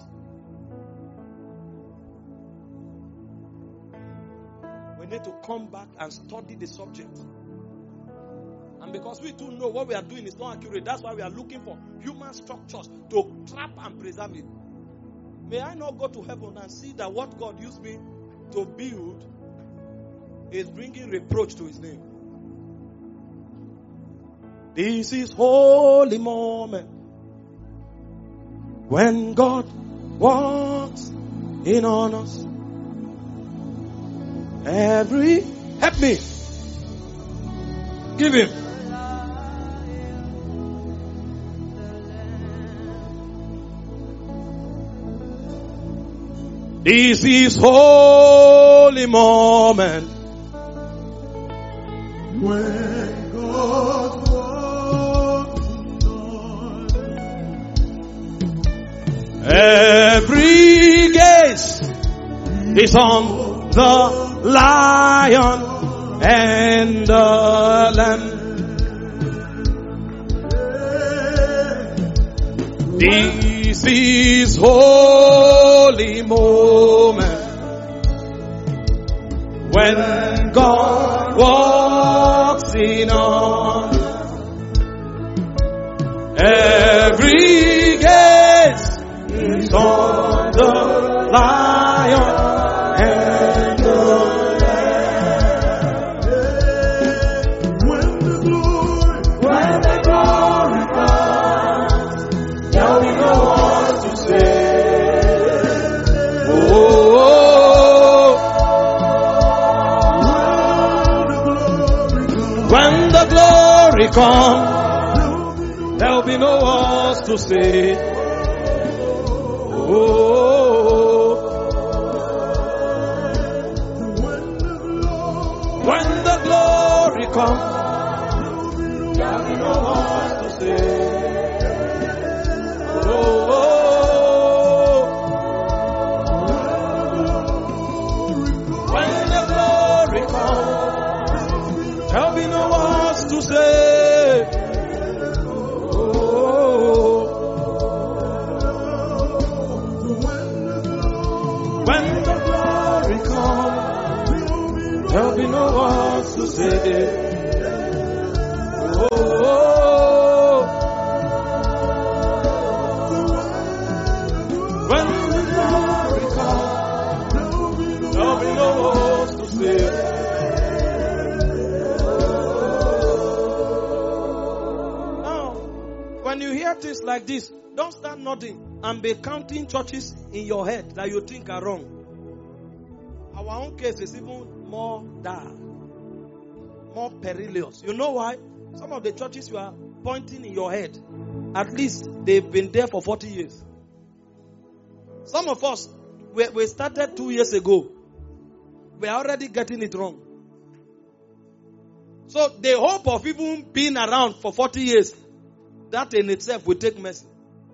We need to come back and study the subject. And because we do know what we are doing is not accurate, that's why we are looking for human structures to trap and preserve it. May I not go to heaven and see that what God used me to build is bringing reproach to his name. This is holy moment when God walks in on us. Every, help me. Give him. This is holy moment when God walks on. Every gaze is on the Lion and the Lamb. This is holy moment when God walks in on. Every gaze is on the Lion and the Lamb. When the glory comes, there'll be no words to say. Oh, when the glory comes, there'll be no words to say. Oh, when the glory comes, there'll be no words to say. Oh, when the glory comes, there'll be no words to say. Oh, when the glory comes, there'll be no words to say. When you hear things like this, don't start nodding and be counting churches in your head that you think are wrong. Our own case is even more dire, more perilous. You know why? Some of the churches you are pointing in your head, at least they've been there for forty years. Some of us, we, we started two years ago. We are already getting it wrong. So the hope of even being around for forty years, that in itself will take mercy.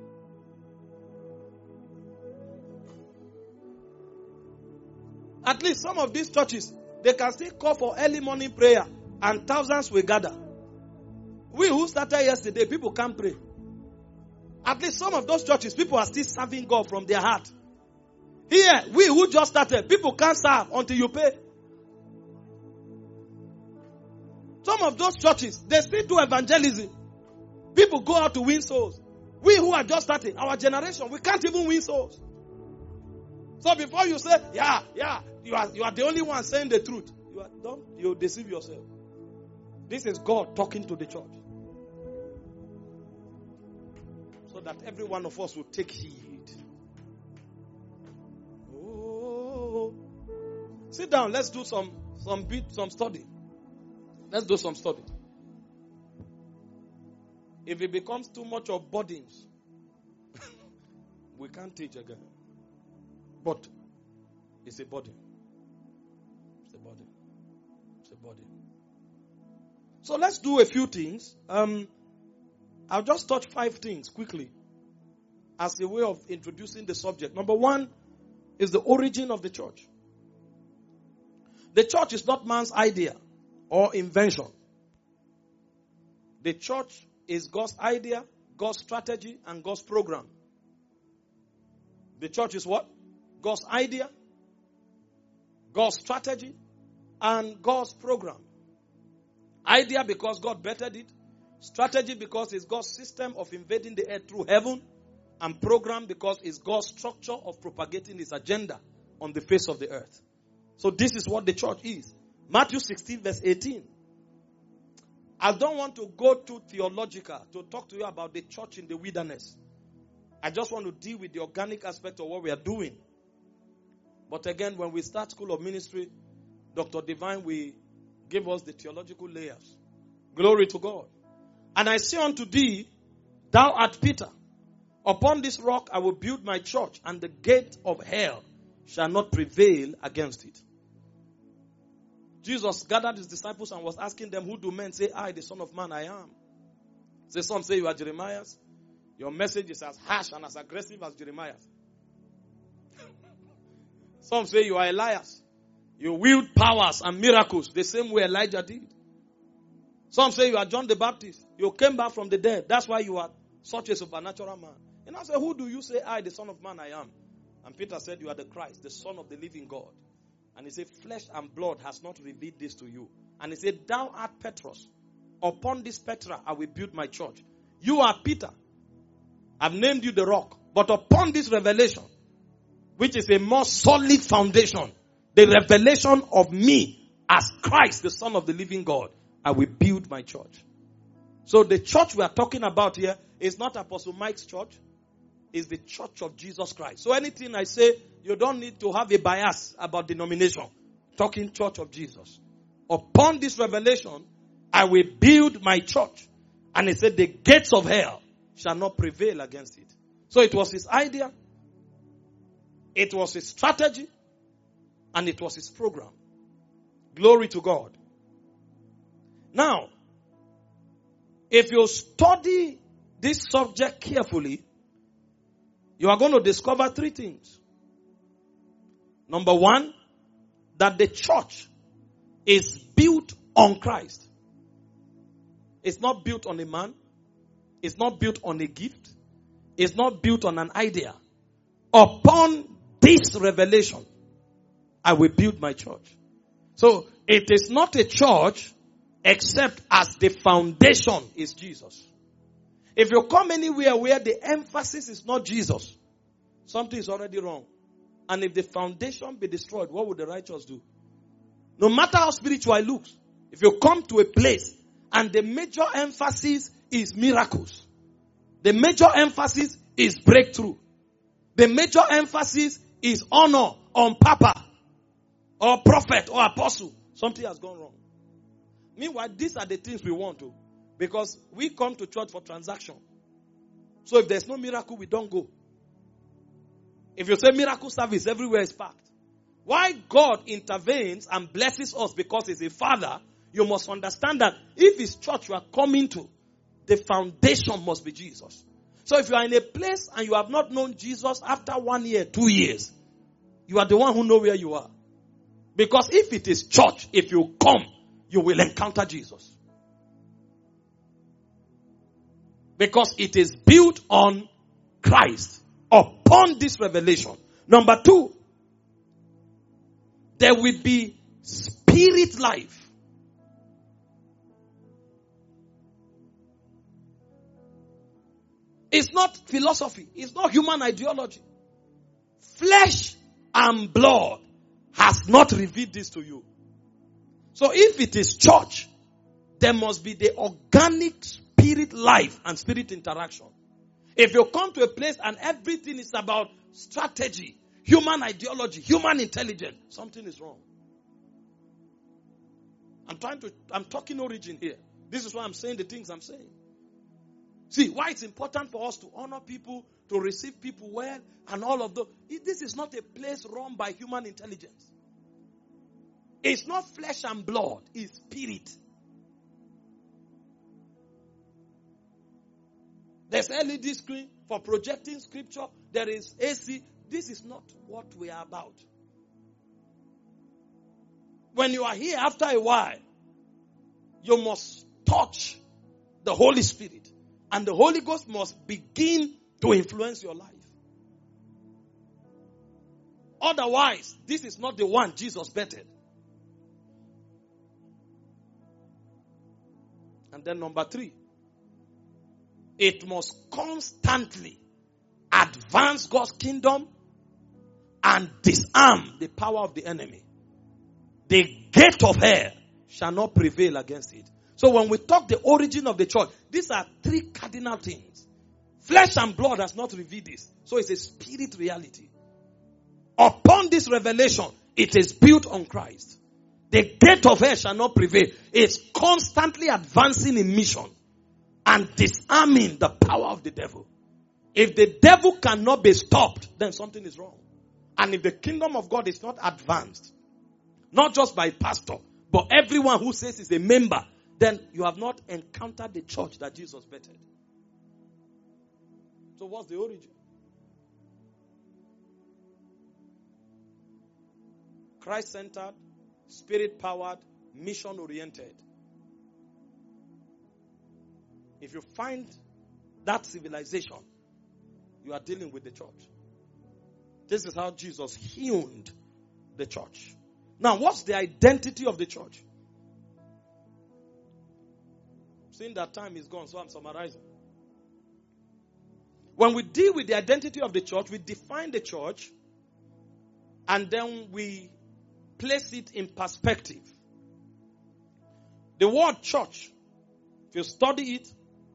At least some of these churches, they can still call for early morning prayer and thousands will gather. We who started yesterday, people can't pray. At least some of those churches, people are still serving God from their heart. Here, we who just started, people can't serve until you pay. Some of those churches, they still do evangelism. People go out to win souls. We who are just starting, our generation, we can't even win souls. So before you say, yeah, yeah, you are, you are the only one saying the truth, you are, don't you deceive yourself. This is God talking to the church. So that every one of us will take heed. Oh. Sit down, let's do some, some bit, some study. Let's do some study. If it becomes too much of burdens, we can't teach again. But it's a burden. It's a burden. It's a burden. So let's do a few things. Um, I'll just touch five things quickly as a way of introducing the subject. Number one is the origin of the church. The church is not man's idea or invention. The church is God's idea, God's strategy, and God's program. The church is what? God's idea, God's strategy, and God's program. Idea because God bettered it. Strategy because it's God's system of invading the earth through heaven. And program because it's God's structure of propagating his agenda on the face of the earth. So this is what the church is. Matthew sixteen verse eighteen. I don't want to go too theological to talk to you about the church in the wilderness. I just want to deal with the organic aspect of what we are doing. But again, when we start School of Ministry, Doctor Divine will give us the theological layers. Glory to God. And I say unto thee, thou art Peter. Upon this rock I will build my church, and the gate of hell shall not prevail against it. Jesus gathered his disciples and was asking them, who do men say I, the Son of Man, I am? So some say you are Jeremiah's. Your message is as harsh and as aggressive as Jeremiah's. Some say you are Elias. You wield powers and miracles the same way Elijah did. Some say you are John the Baptist. You came back from the dead. That's why you are such a supernatural man. And I say, who do you say I, the Son of Man, I am? And Peter said, you are the Christ, the Son of the living God. And he said, flesh and blood has not revealed this to you. And he said, thou art Petrus. Upon this Petra I will build my church. You are Peter. I've named you the rock. But upon this revelation, which is a more solid foundation, the revelation of me as Christ, the Son of the living God, I will build my church. So the church we are talking about here is not Apostle Mike's church. It's the church of Jesus Christ. So anything I say, you don't need to have a bias about denomination. Talking church of Jesus. Upon this revelation, I will build my church. And he said the gates of hell shall not prevail against it. So it was his idea. It was his strategy. And it was his program. Glory to God. Now, if you study this subject carefully, you are going to discover three things. Number one, that the church is built on Christ. It's not built on a man. It's not built on a gift. It's not built on an idea. Upon this revelation, I will build my church. So, it is not a church except as the foundation is Jesus. If you come anywhere where the emphasis is not Jesus, something is already wrong. And if the foundation be destroyed, what would the righteous do? No matter how spiritual it looks, if you come to a place and the major emphasis is miracles, the major emphasis is breakthrough, the major emphasis is honor on papa or prophet or apostle, something has gone wrong. Meanwhile, these are the things we want to. Because we come to church for transaction. So if there's no miracle, we don't go. If you say miracle service, everywhere is packed. Why God intervenes and blesses us because he's a father, you must understand that if it's church you are coming to, the foundation must be Jesus. So if you are in a place and you have not known Jesus after one year, two years, you are the one who know where you are. Because if it is church, if you come, you will encounter Jesus. Because it is built on Christ. Upon this revelation. Number two, there will be spirit life. It's not philosophy. It's not human ideology. Flesh and blood has not revealed this to you. So if it is church, there must be the organic spirit life and spirit interaction. If you come to a place and everything is about strategy, human ideology, human intelligence, something is wrong. I'm trying to, I'm talking origin here. This is why I'm saying the things I'm saying. See, why it's important for us to honor people, to receive people well, and all of those. This is not a place run by human intelligence. It's not flesh and blood, it's spirit. There's L E D screen for projecting scripture. There is A C. This is not what we are about. When you are here after a while, you must touch the Holy Spirit. And the Holy Ghost must begin to influence your life. Otherwise, this is not the one Jesus betted. And then number three, it must constantly advance God's kingdom and disarm the power of the enemy. The gate of hell shall not prevail against it. So when we talk the origin of the church, these are three cardinal things. Flesh and blood has not revealed this. So it's a spirit reality. Upon this revelation, it is built on Christ. The gate of hell shall not prevail. It's constantly advancing in mission and disarming the power of the devil. If the devil cannot be stopped, then something is wrong. And if the kingdom of God is not advanced, not just by pastor, but everyone who says is a member, then you have not encountered the church that Jesus betted. So what's the origin? Christ-centered, spirit-powered, mission-oriented. If you find that civilization, you are dealing with the church. This is how Jesus hewn the church. Now, what's the identity of the church? Seeing that time is gone, so I'm summarizing. When we deal with the identity of the church, we define the church and then we place it in perspective. The word church, if you study it,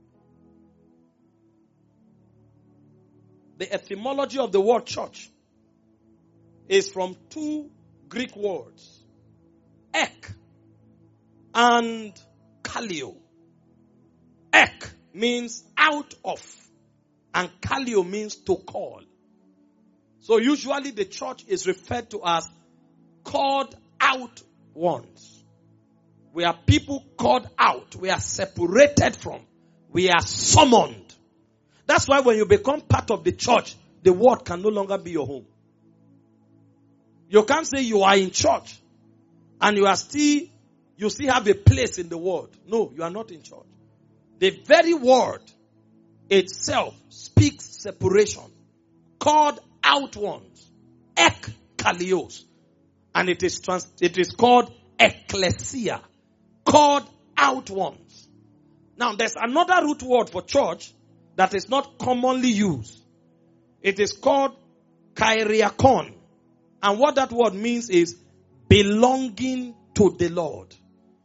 the etymology of the word church is from two Greek words, ek and kaleo. Ek means out of. And kaleo means to call. So usually the church is referred to as called out ones. We are people called out. We are separated from. We are summoned. That's why when you become part of the church, the world can no longer be your home. You can't say you are in church and you are still, you still have a place in the world. No, you are not in church. The very word itself speaks separation. Called out ones. Ek kalios. And it is trans, it is called ecclesia. Called out ones. Now there's another root word for church that is not commonly used. It is called kyriakon. And what that word means is belonging to the Lord.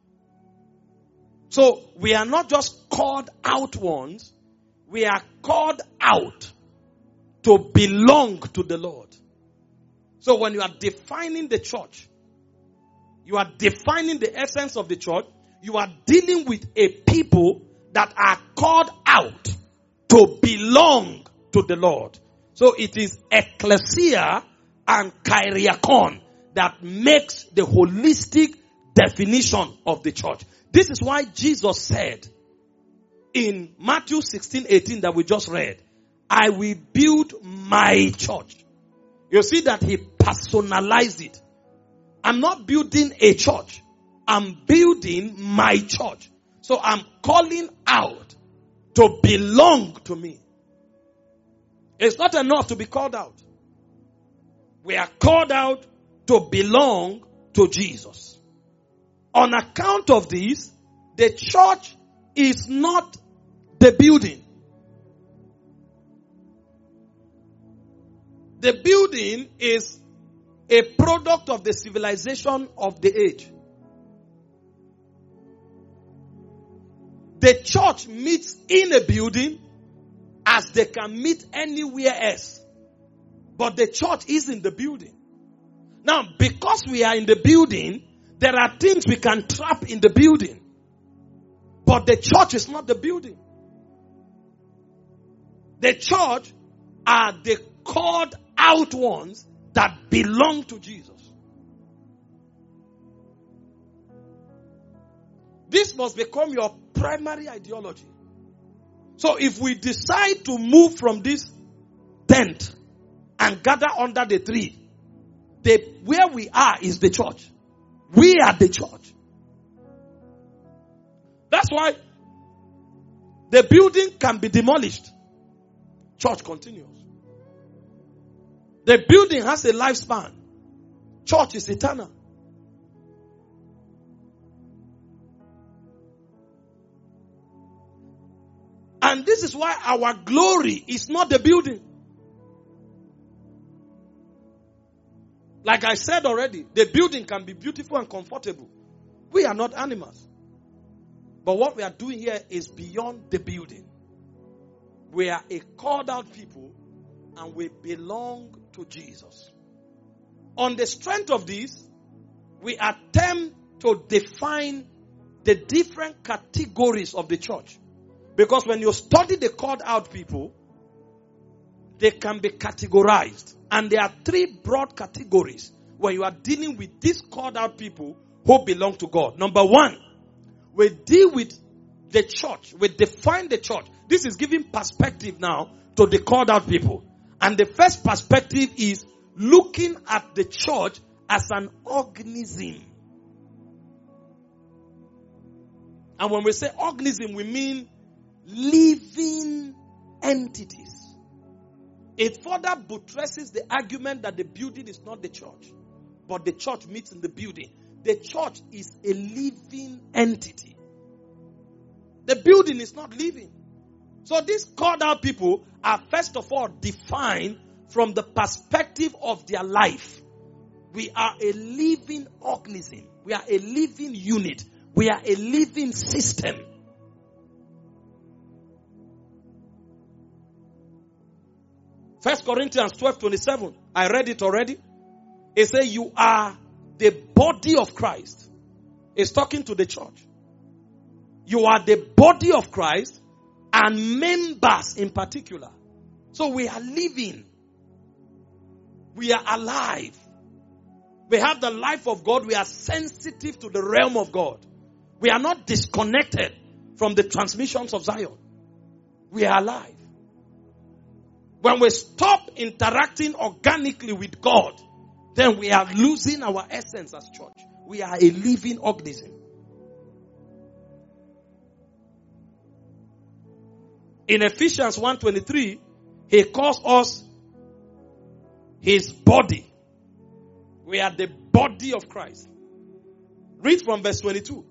So we are not just called out ones. We are called out to belong to the Lord. So when you are defining the church, you are defining the essence of the church, you are dealing with a people that are called out to belong to the Lord. So it is ecclesia and kyriakon that makes the holistic definition of the church. This is why Jesus said in Matthew sixteen eighteen that we just read, I will build my church. You see that he personalized it. I'm not building a church. I'm building my church. So I'm calling out to belong to me. It's not enough to be called out. We are called out to belong to Jesus. On account of this, the church is not the building. The building is a product of the civilization of the age. The church meets in a building as they can meet anywhere else. But the church is in the building. Now, because we are in the building, there are things we can trap in the building. But the church is not the building. The church are the called out ones that belong to Jesus. This must become your primary ideology. So if we decide to move from this tent and gather under the tree, the, where we are is the church. We are the church. That's why the building can be demolished. Church continues. The building has a lifespan. Church is eternal. And this is why our glory is not the building. Like I said already, the building can be beautiful and comfortable. We are not animals. But what we are doing here is beyond the building. We are a called out people and we belong to Jesus. On the strength of this, we attempt to define the different categories of the church. Because when you study the called out people, they can be categorized. And there are three broad categories when you are dealing with these called out people who belong to God. Number one, we deal with the church. We define the church. This is giving perspective now to the called out people. And the first perspective is looking at the church as an organism. And when we say organism, we mean living entities. It further buttresses the argument that the building is not the church, but the church meets in the building. The church is a living entity. The building is not living. So these called out people are first of all defined from the perspective of their life. We are a living organism. We are a living unit. We are a living system. First Corinthians twelve twenty-seven. I read it already. It says you are the body of Christ. It's talking to the church. You are the body of Christ and members in particular. So we are living. We are alive. We have the life of God. We are sensitive to the realm of God. We are not disconnected from the transmissions of Zion. We are alive. When we stop interacting organically with God, then we are losing our essence as church. We are a living organism. In Ephesians one twenty-three, he calls us his body. We are the body of Christ. Read from verse twenty-two.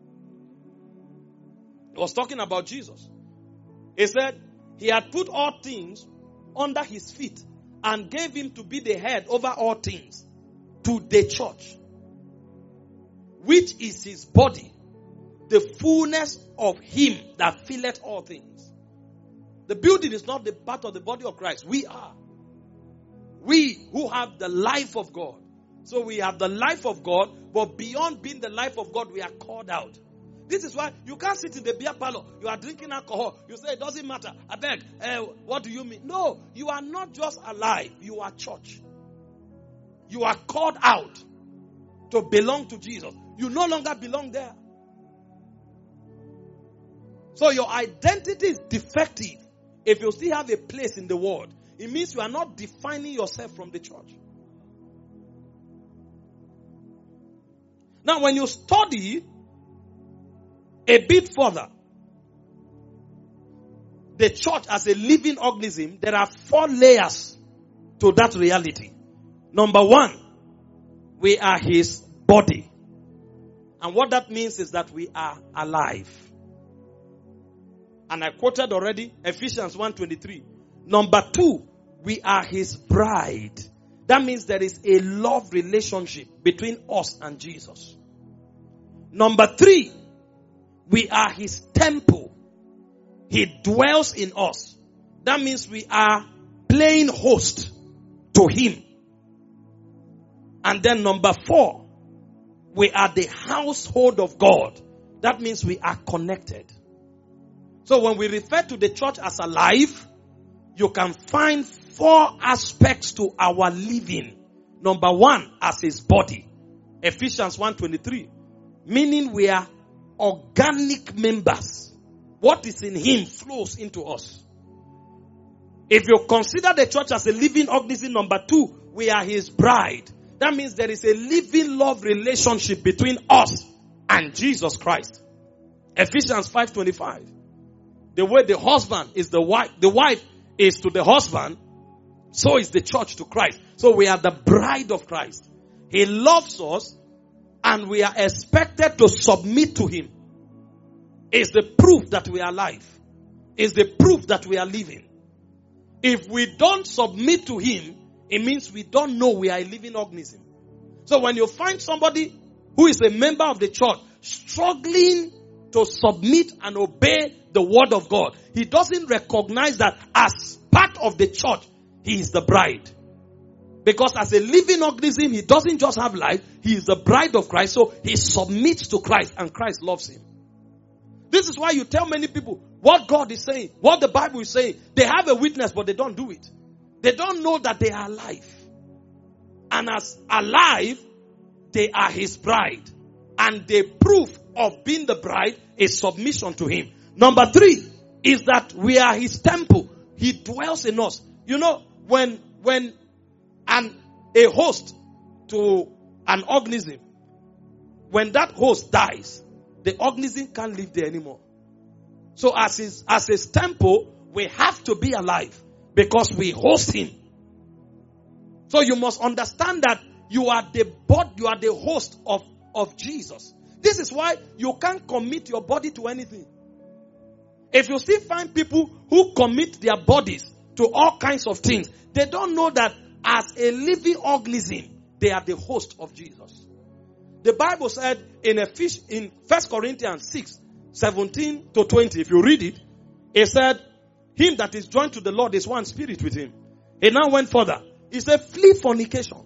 He was talking about Jesus. He said, he had put all things under his feet and gave him to be the head over all things to the church, which is his body, the fullness of him that filleth all things. The building is not the part of the body of Christ. We are. We who have the life of God. So we have the life of God, but beyond being the life of God, we are called out. This is why you can't sit in the beer parlor. You are drinking alcohol. You say, it doesn't matter. I beg. Uh, what do you mean? No, you are not just alive. You are church. You are called out to belong to Jesus. You no longer belong there. So your identity is defective. If you still have a place in the world, it means you are not defining yourself from the church. Now, when you study a bit further, the church as a living organism, there are four layers to that reality. Number one, we are his body. And what that means is that we are alive. And I quoted already Ephesians one twenty-three. Number two, we are his bride. That means there is a love relationship between us and Jesus. Number three, we are his temple. He dwells in us. That means we are playing host to him. And then number four, we are the household of God. That means we are connected. So when we refer to the church as alive, you can find four aspects to our living. Number one, as his body. Ephesians one twenty-three. Meaning we are organic members. What is in him flows into us. If you consider the church as a living organism, number two, we are his bride. That means there is a living love relationship between us and Jesus Christ. Ephesians five twenty-five. The way the husband is the wife, the wife is to the husband, so is the church to Christ. So we are the bride of Christ. He loves us and we are expected to submit to him. It's the proof that we are alive. It's the proof that we are living. If we don't submit to him, it means we don't know we are a living organism. So when you find somebody who is a member of the church struggling to submit and obey the word of God, he doesn't recognize that as part of the church, he is the bride. Because as a living organism, he doesn't just have life, he is the bride of Christ, so he submits to Christ and Christ loves him. This is why you tell many people what God is saying, what the Bible is saying. They have a witness, but they don't do it. They don't know that they are alive. And as alive, they are his bride. And the proof of being the bride is submission to him. Number three is that we are his temple. He dwells in us. You know, when, when an, a host to an organism, when that host dies, the organism can't live there anymore. So as his, as his temple, we have to be alive because we host him. So you must understand that you are the body, you are the host of, of Jesus. This is why you can't commit your body to anything. If you still find people who commit their bodies to all kinds of things, they don't know that as a living organism, they are the host of Jesus. The Bible said in Ephes- in First Corinthians six, seventeen to twenty, if you read it, it said, him that is joined to the Lord is one spirit with him. He now went further. He said, flee fornication.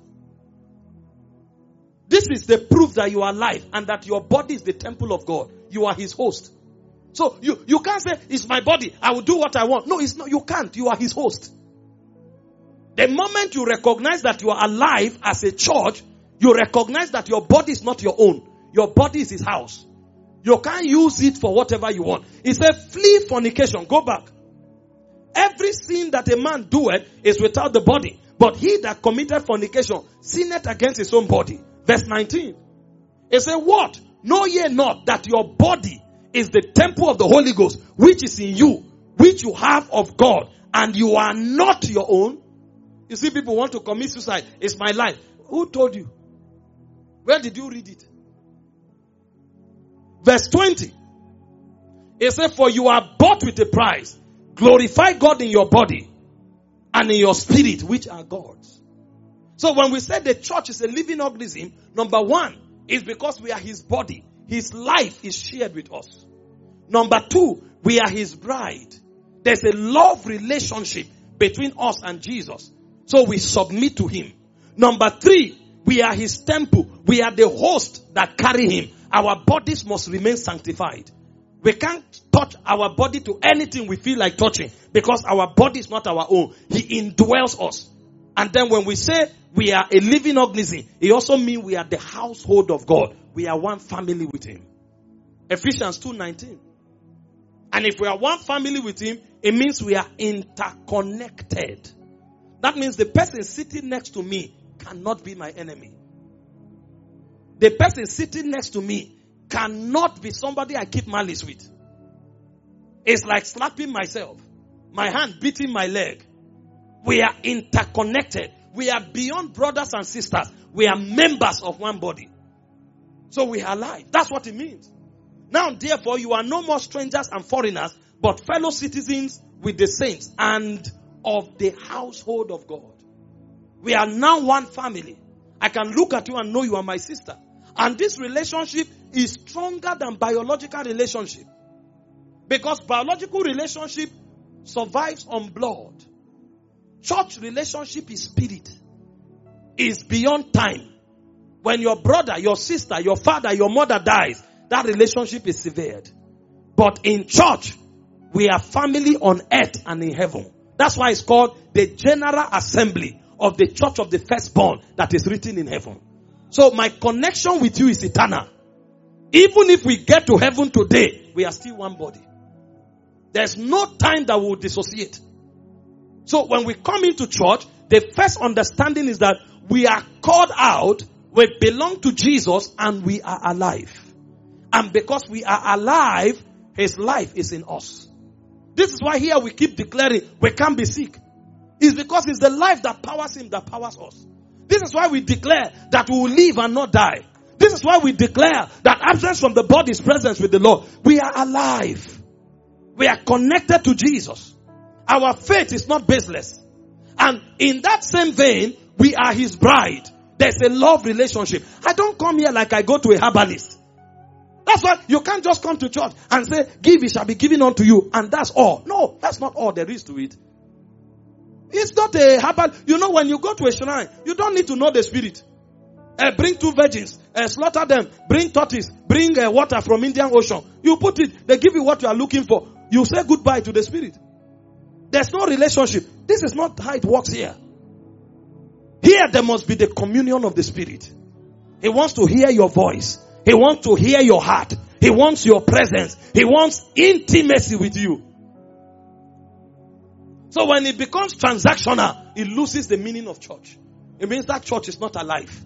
This is the proof that you are alive and that your body is the temple of God. You are his host. So you, you can't say, it's my body, I will do what I want. No, it's not. You can't. You are his host. The moment you recognize that you are alive as a church, you recognize that your body is not your own. Your body is his house. You can't use it for whatever you want. He said, flee fornication. Go back. Every sin that a man doeth is without the body. But he that committed fornication sinneth against his own body. Verse nineteen. He said, what? Know ye not that your body is the temple of the Holy Ghost, which is in you, which you have of God, and you are not your own? You see, people want to commit suicide. It's my life. Who told you? Where did you read it? Verse twenty. It says, for you are bought with a price. Glorify God in your body and in your spirit, which are God's. So when we say the church is a living organism, number one is because we are his body. His life is shared with us. Number two, we are his bride. There's a love relationship between us and Jesus. So we submit to him. Number three, we are his temple. We are the host that carry him. Our bodies must remain sanctified. We can't touch our body to anything we feel like touching because our body is not our own. He indwells us. And then when we say we are a living organism, it also means we are the household of God. We are one family with him. Ephesians two nineteen. And if we are one family with him, it means we are interconnected. That means the person sitting next to me cannot be my enemy. The person sitting next to me cannot be somebody I keep malice with. It's like slapping myself. My hand beating my leg. We are interconnected. We are beyond brothers and sisters. We are members of one body. So we are alive. That's what it means. Now, therefore, you are no more strangers and foreigners, but fellow citizens with the saints and of the household of God. We are now one family. I can look at you and know you are my sister. And this relationship is stronger than biological relationship. Because biological relationship survives on blood. Church relationship is spirit. Is beyond time. When your brother, your sister, your father, your mother dies, that relationship is severed. But in church, we are family on earth and in heaven. That's why it's called the General Assembly of the Church of the Firstborn that is written in heaven. So my connection with you is eternal. Even if we get to heaven today, we are still one body. There's no time that we will dissociate. So when we come into church, the first understanding is that we are called out, we belong to Jesus, and we are alive. And because we are alive, his life is in us. This is why here we keep declaring we can't be sick. It's because it's the life that powers him that powers us. This is why we declare that we will live and not die. This is why we declare that absence from the body is presence with the Lord. We are alive. We are connected to Jesus. Our faith is not baseless. And in that same vein, we are his bride. There's a love relationship. I don't come here like I go to a herbalist. That's why you can't just come to church and say, give, it shall be given unto you. And that's all. No, that's not all there is to it. It's not a herbal. You know, when you go to a shrine, you don't need to know the spirit. Uh, bring two virgins, uh, slaughter them, bring tortoise, bring uh, water from Indian Ocean. You put it, they give you what you are looking for. You say goodbye to the spirit. There's no relationship. This is not how it works here. Here there must be the communion of the spirit. He wants to hear your voice. He wants to hear your heart. He wants your presence. He wants intimacy with you. So when it becomes transactional, it loses the meaning of church. It means that church is not alive.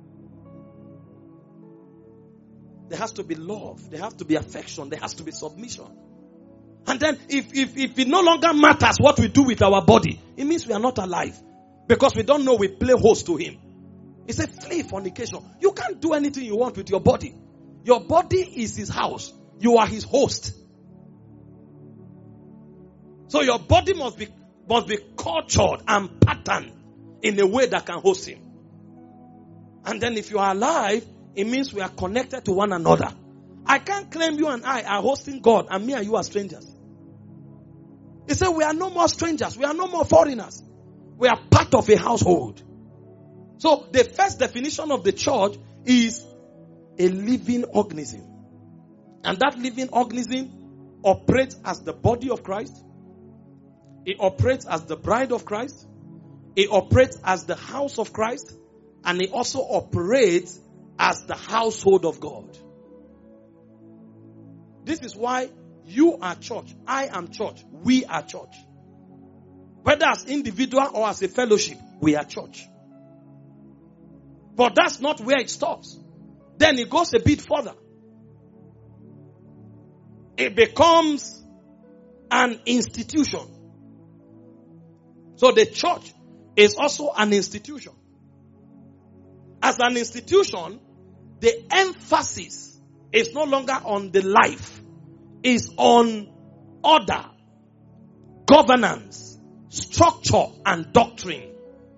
There has to be love. There has to be affection. There has to be submission. And then if, if, if it no longer matters what we do with our body, it means we are not alive. Because we don't know we play host to him. He said, flee fornication. You can't do anything you want with your body. Your body is his house. You are his host. So your body must be, must be cultured and patterned in a way that can host him. And then if you are alive, it means we are connected to one another. I can't claim you and I are hosting God and me and you are strangers. He said we are no more strangers. We are no more foreigners. We are part of a household. So the first definition of the church is a living organism. And that living organism operates as the body of Christ. It operates as the bride of Christ. It operates as the house of Christ. And it also operates as the household of God. This is why you are church. I am church. We are church. Whether as individual or as a fellowship, we are church. But that's not where it stops. Then it goes a bit further. It becomes an institution. So the church is also an institution. As an institution, the emphasis is no longer on the life. It's on order, governance, structure, and doctrine.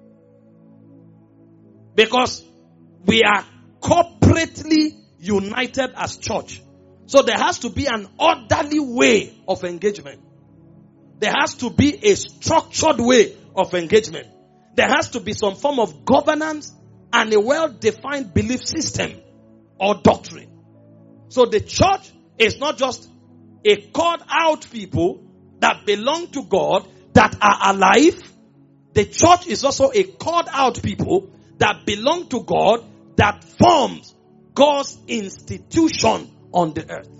Because we are corporately united as church. So there has to be an orderly way of engagement. There has to be a structured way of engagement. There has to be some form of governance and a well-defined belief system or doctrine. So the church is not just a called out people that belong to God that are alive. The church is also a called out people that belong to God that forms God's institution on the earth.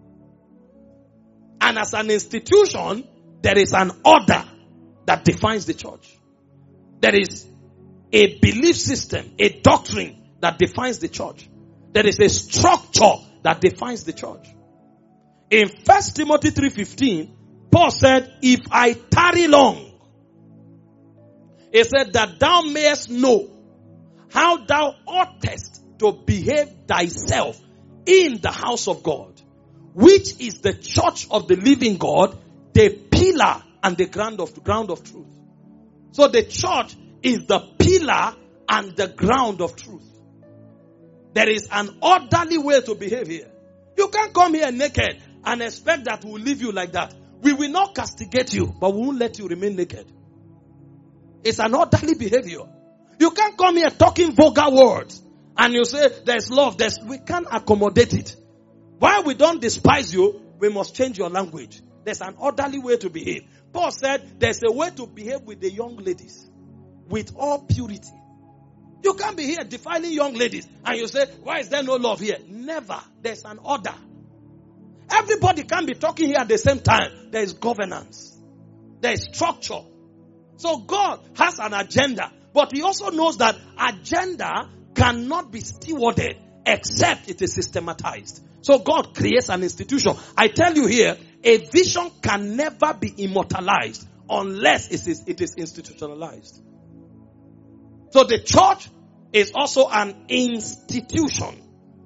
And as an institution, there is an order that defines the church. There is a belief system, a doctrine that defines the church. There is a structure that defines the church. In First Timothy three fifteen, Paul said, if I tarry long, he said that thou mayest know how thou oughtest to behave thyself in the house of God, which is the church of the living God, the pillar and the ground of, ground of truth. So the church is the pillar and the ground of truth. There is an orderly way to behave here. You can't come here naked and expect that we'll leave you like that. We will not castigate you, but we won't let you remain naked. It's an orderly behavior. You can't come here talking vulgar words and you say there's love. There's, we can't accommodate it. While we don't despise you, we must change your language. There's an orderly way to behave. Paul said there's a way to behave with the young ladies with all purity. You can't be here defiling young ladies and you say, why is there no love here? Never. There's an order. Everybody can't be talking here at the same time. There is governance. There is structure. So God has an agenda, but he also knows that agenda cannot be stewarded except it is systematized. So God creates an institution. I tell you here, a vision can never be immortalized unless it is, it is institutionalized. So the church is also an institution.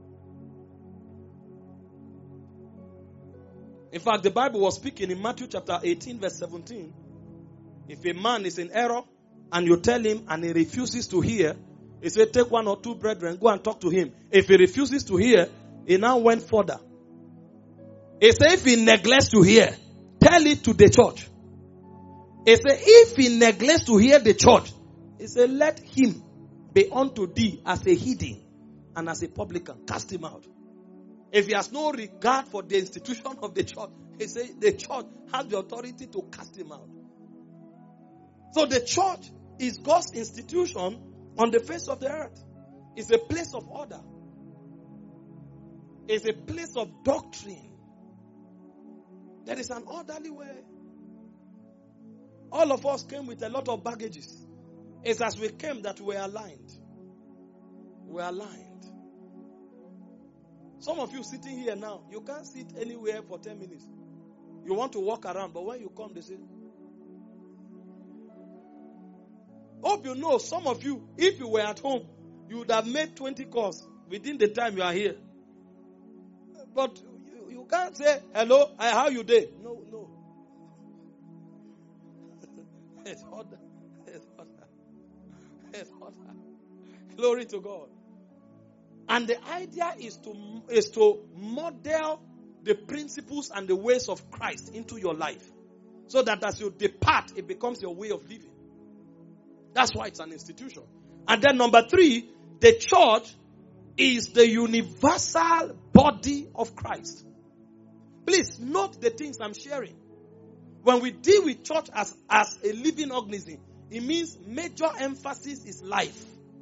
In fact, the Bible was speaking in Matthew chapter eighteen verse seventeen. If a man is in error and you tell him and he refuses to hear, he said, take one or two brethren, go and talk to him. If he refuses to hear, he now went further. He said, if he neglects to hear, tell it to the church. He said, if he neglects to hear the church, he said, let him be unto thee as a heathen and as a publican. Cast him out. If he has no regard for the institution of the church, he said, the church has the authority to cast him out. So the church is God's institution on the face of the earth. It's a place of order. It's a place of doctrine. There is an orderly way. All of us came with a lot of baggages. It's as we came that we are aligned. We are aligned. Some of you sitting here now, you can't sit anywhere for ten minutes. You want to walk around, but when you come, they say, hope you know, some of you, if you were at home, you would have made twenty calls within the time you are here. But you, you can't say, hello, how you doing? No, no. It's order. It's order. It's order. Glory to God. And the idea is to, is to model the principles and the ways of Christ into your life. So that as you depart, it becomes your way of living. That's why it's an institution. And then number three, the church is the universal body of Christ. Please note the things I'm sharing. When we deal with church as, as a living organism, it means major emphasis is life.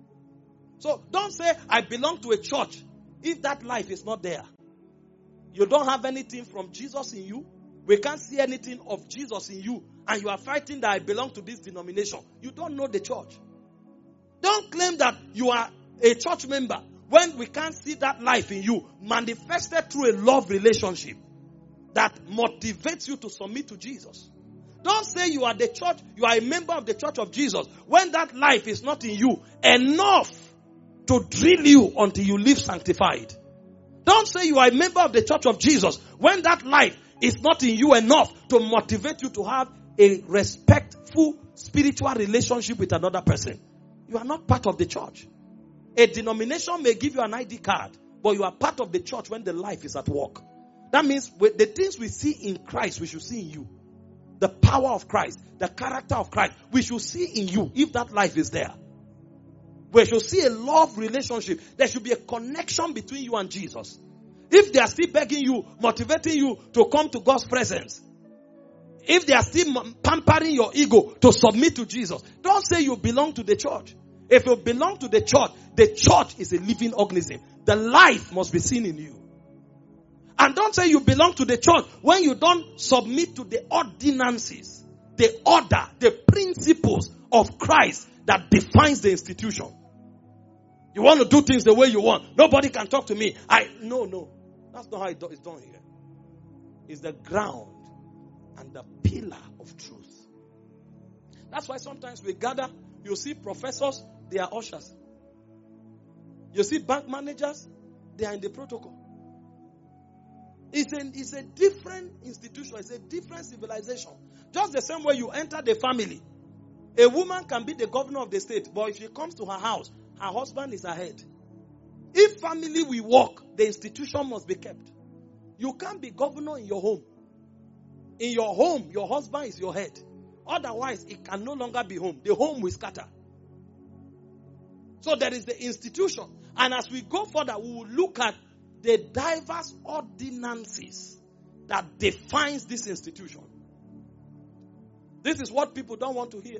So don't say, I belong to a church, if that life is not there. You don't have anything from Jesus in you. We can't see anything of Jesus in you. And you are fighting that I belong to this denomination. You don't know the church. Don't claim that you are a church member when we can't see that life in you manifested through a love relationship that motivates you to submit to Jesus. Don't say you are the church, you are a member of the church of Jesus when that life is not in you enough to drill you until you live sanctified. Don't say you are a member of the church of Jesus when that life is not in you enough to motivate you to have a respectful spiritual relationship with another person. You are not part of the church. A denomination may give you an I D card, but you are part of the church when the life is at work. That means the things we see in Christ, we should see in you. The power of Christ, the character of Christ, we should see in you if that life is there. We should see a love relationship. There should be a connection between you and Jesus. If they are still begging you, motivating you to come to God's presence, if they are still pampering your ego to submit to Jesus, don't say you belong to the church. If you belong to the church, the church is a living organism. The life must be seen in you. And don't say you belong to the church when you don't submit to the ordinances, the order, the principles of Christ that defines the institution. You want to do things the way you want. Nobody can talk to me. I No, no. That's not how it do, it's done here. It's the ground and the pillar of truth. That's why sometimes we gather, you see professors, they are ushers. You see bank managers, they are in the protocol. It's a, it's a different institution. It's a different civilization. Just the same way you enter the family. A woman can be the governor of the state, but if she comes to her house, her husband is her head. If family will work, the institution must be kept. You can't be governor in your home. In your home, your husband is your head. Otherwise, it can no longer be home. The home will scatter. So there is the institution. And as we go further, we will look at the diverse ordinances that defines this institution. This is what people don't want to hear.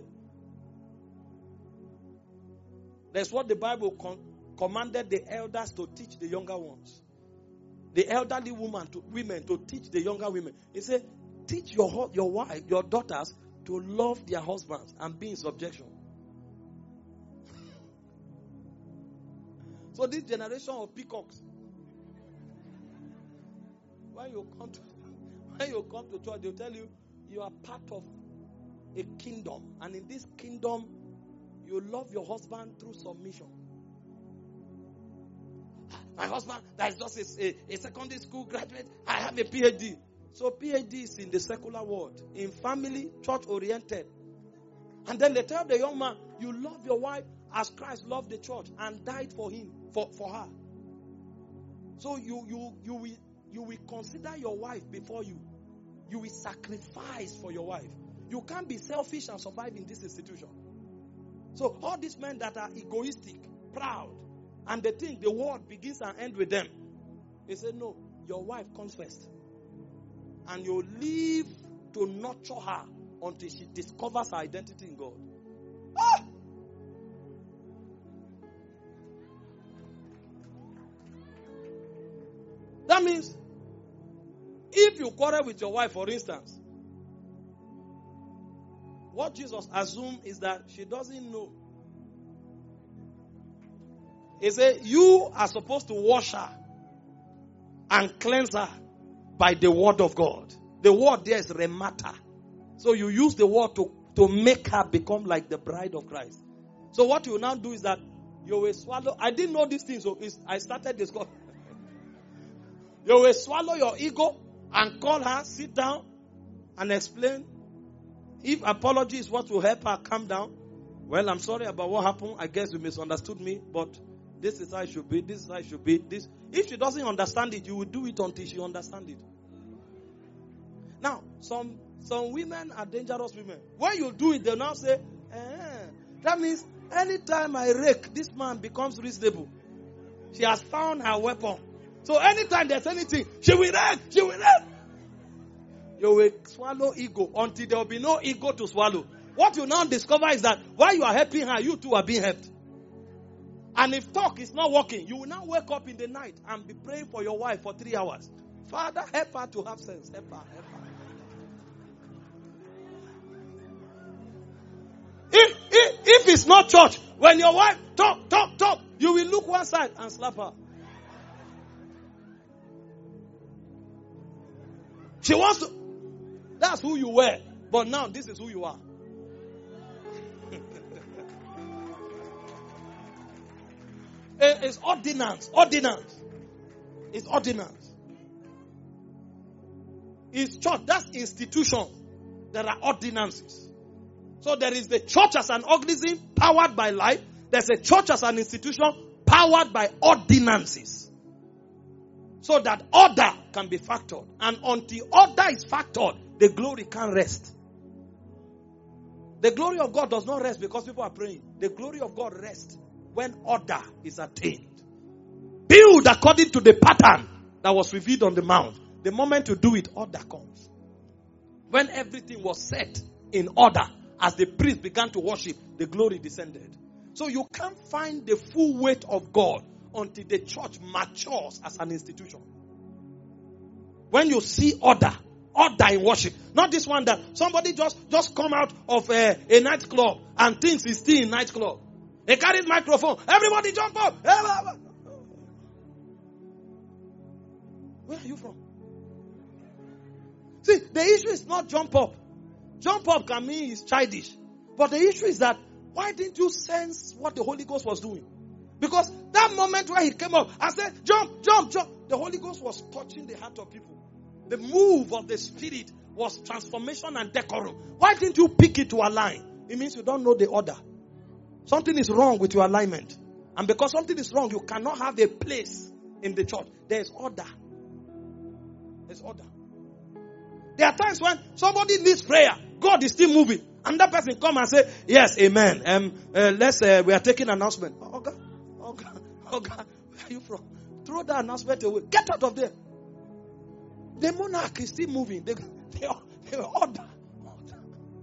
That's what the Bible con- commanded the elders to teach the younger ones. The elderly woman to, women to teach the younger women. He said, teach your, your wife, your daughters to love their husbands and be in subjection. So this generation of peacocks, when you come to, when you come to church, they'll tell you, you are part of a kingdom. And in this kingdom, you love your husband through submission. My husband, that is just a, a, a secondary school graduate. I have a P H D. So P H D is in the secular world. In family, church-oriented. And then they tell the young man, you love your wife as Christ loved the church and died for him, for, for her. So you, you, you, will, you will consider your wife before you. You will sacrifice for your wife. You can't be selfish and survive in this institution. So all these men that are egoistic, proud, and they think the world begins and ends with them. They say, no, your wife comes first. And you live to nurture her until she discovers her identity in God. Ah! That means, if you quarrel with your wife, for instance, what Jesus assumed is that she doesn't know. He said, you are supposed to wash her and cleanse her by the word of God. The word there is remata. So you use the word to, to make her become like the bride of Christ. So what you now do is that you will swallow. I didn't know these things, so I started this. You will swallow your ego and call her, sit down and explain. If apology is what will help her calm down, well, I'm sorry about what happened. I guess you misunderstood me, but this is how it should be. This is how it should be. This. If she doesn't understand it, you will do it until she understands it. Now, some some women are dangerous women. When you do it, they'll now say, eh, that means anytime I rake, this man becomes reasonable. She has found her weapon. So anytime there's anything, she will rake, she will rake. you will swallow ego until there will be no ego to swallow. What you now discover is that while you are helping her, you too are being helped. And if talk is not working, you will now wake up in the night and be praying for your wife for three hours. Father, help her to have sense. Help her, help her. If, if, if it's not church, when your wife talk, talk, talk, you will look one side and slap her. She wants to. That's who you were. But now this is who you are. It's ordinance. Ordinance. It's ordinance. It's church. That's institution. There are ordinances. So there is the church as an organism powered by life. There's a church as an institution powered by ordinances. So that order can be factored. And until order is factored, the glory can't rest. The glory of God does not rest because people are praying. The glory of God rests when order is attained. Build according to the pattern that was revealed on the mount. The moment you do it, order comes. When everything was set in order, as the priest began to worship, the glory descended. So you can't find the full weight of God until the church matures as an institution. When you see order, order in worship. Not this one that somebody just, just come out of a, a nightclub and thinks he's still in nightclub. He carries microphone. Everybody jump up. Where are you from? See, the issue is not jump up. Jump up can mean he's childish. But the issue is that, why didn't you sense what the Holy Ghost was doing? Because that moment where he came up, I said, jump, jump, jump. The Holy Ghost was touching the heart of people. The move of the Spirit was transformation and decorum. Why didn't you pick it to align? It means you don't know the order. Something is wrong with your alignment. And because something is wrong, you cannot have a place in the church. There is order. There's order. There are times when somebody needs prayer. God is still moving. And that person come and say, yes, amen. Um, uh, let's, uh, we are taking announcement. Oh, God, oh, God, oh, God, where are you from? Throw that announcement away. Get out of there. The monarch is still moving. They, they, are, they are order. order.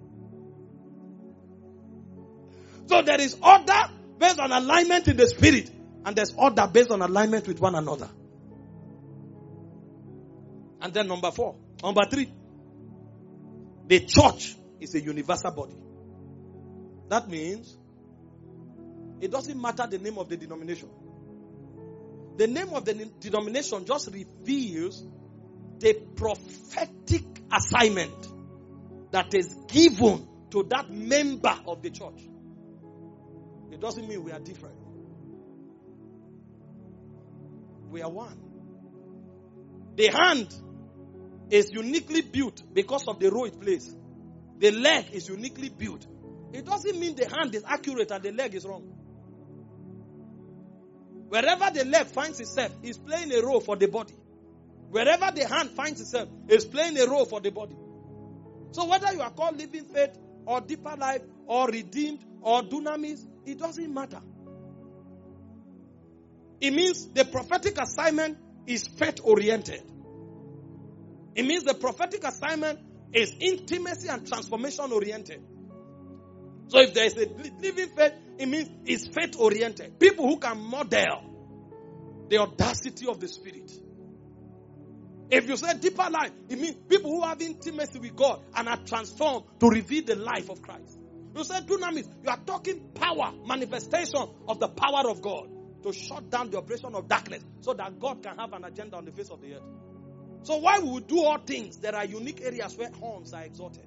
So there is order based on alignment in the spirit. And there's order based on alignment with one another. And then number four. Number three. The church is a universal body. That means it doesn't matter the name of the denomination. The name of the denomination just reveals the prophetic assignment that is given to that member of the church. It doesn't mean we are different. We are one. The hand is uniquely built because of the role it plays. The leg is uniquely built. It doesn't mean the hand is accurate and the leg is wrong. Wherever the leg finds itself, it's playing a role for the body. Wherever the hand finds itself, it's playing a role for the body. So whether you are called Living Faith or Deeper Life or Redeemed or Dunamis, it doesn't matter. It means the prophetic assignment is faith-oriented. It means the prophetic assignment is intimacy and transformation-oriented. So if there is a living faith, it means it's faith-oriented. People who can model the audacity of the Spirit. If you say deeper life, it means people who have intimacy with God and are transformed to reveal the life of Christ. You say dunamis, you are talking power, manifestation of the power of God to shut down the operation of darkness so that God can have an agenda on the face of the earth. So while we do all things, there are unique areas where horns are exalted.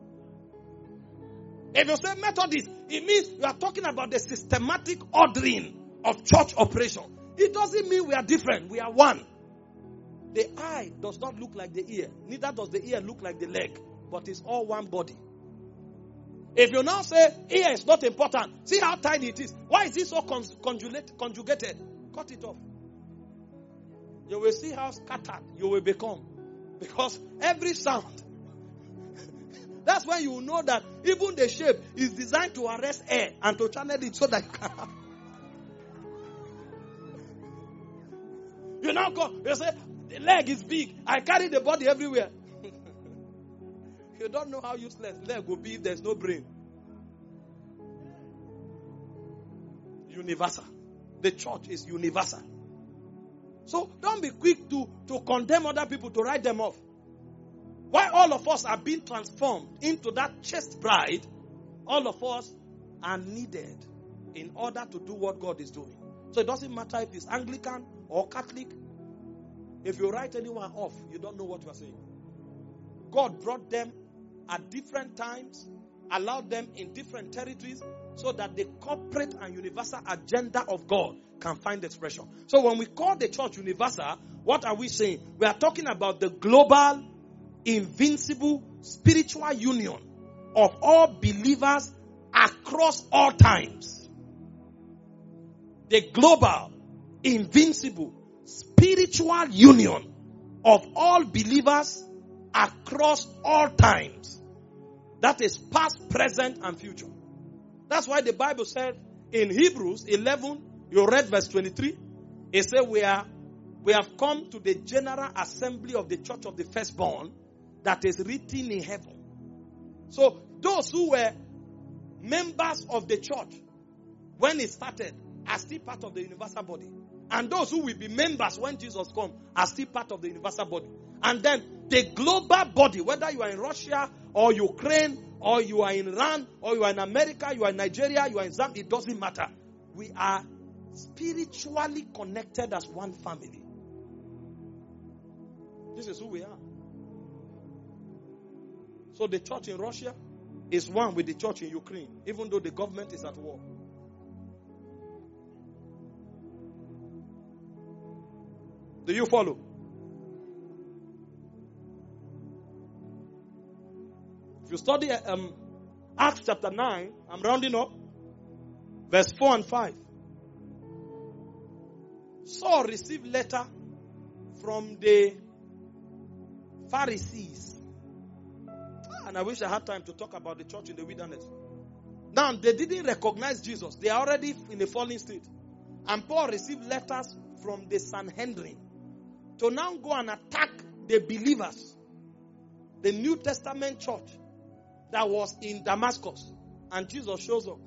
If you say Methodist, it means you are talking about the systematic ordering of church operation. It doesn't mean we are different. We are one. The eye does not look like the ear. Neither does the ear look like the leg. But it's all one body. If you now say ear is not important, see how tiny it is. Why is it so conjugated? Cut it off. You will see how scattered you will become. Because every sound. That's when you know that even the shape is designed to arrest air and to channel it so that you can. You now go, you say, the leg is big. I carry the body everywhere. You don't know how useless leg will be if there's no brain. Universal. The church is universal. So don't be quick to, to condemn other people, to write them off. Why all of us are being transformed into that chaste bride, all of us are needed in order to do what God is doing. So it doesn't matter if it's Anglican or Catholic. If you write anyone off, you don't know what you are saying. God brought them at different times, allowed them in different territories, so that the corporate and universal agenda of God can find expression. So when we call the church universal, what are we saying? We are talking about the global, invincible, spiritual union of all believers across all times. The global, invincible, spiritual union of all believers across all times. That is past, present, and future. That's why the Bible said in Hebrews eleven, you read verse twenty-three, it said we are we have come to the general assembly of the church of the firstborn that is written in heaven. So those who were members of the church when it started are still part of the universal body. And those who will be members when Jesus comes are still part of the universal body. And then the global body, whether you are in Russia or Ukraine or you are in Iran or you are in America, you are in Nigeria, you are in Zambia, it doesn't matter. We are spiritually connected as one family. This is who we are. So the church in Russia is one with the church in Ukraine, even though the government is at war. Do you follow? If you study um, Acts chapter nine, I'm rounding up, verse four and five. Saul received letter from the Pharisees. And I wish I had time to talk about the church in the wilderness. Now, they didn't recognize Jesus. They are already in a fallen state. And Paul received letters from the Sanhedrin to now go and attack the believers. The New Testament church that was in Damascus. And Jesus shows up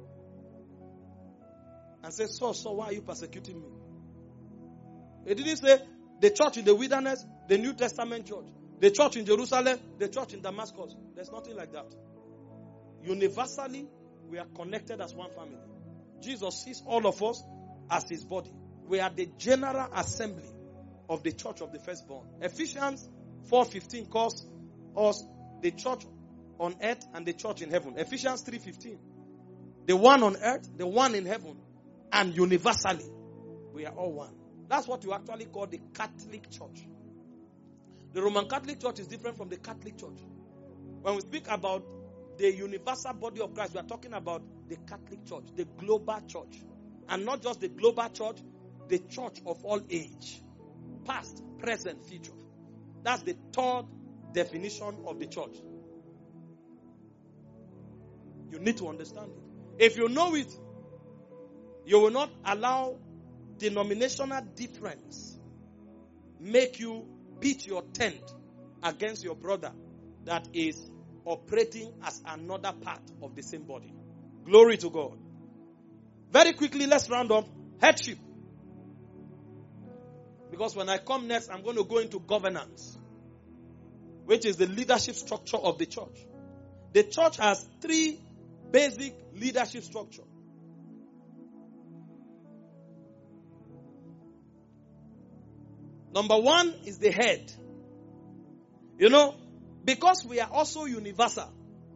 and says, so, so why are you persecuting me? He didn't say the church in the wilderness, the New Testament church. The church in Jerusalem, the church in Damascus. There's nothing like that. Universally, we are connected as one family. Jesus sees all of us as his body. We are the general assembly of the church of the firstborn. Ephesians four fifteen calls us the church on earth and the church in heaven. Ephesians three fifteen. The one on earth, the one in heaven, and universally, we are all one. That's what you actually call the Catholic Church. The Roman Catholic Church is different from the Catholic Church. When we speak about the universal body of Christ, we are talking about the Catholic Church, the global church. And not just the global church, the church of all age. Past, present, future. That's the third definition of the church. You need to understand it. If you know it, you will not allow denominational difference make you beat your tent against your brother that is operating as another part of the same body. Glory to God. Very quickly, let's round up headship. Because when I come next, I'm going to go into governance, which is the leadership structure of the church. The church has three basic leadership structure. Number one is the head. You know, because we are also universal,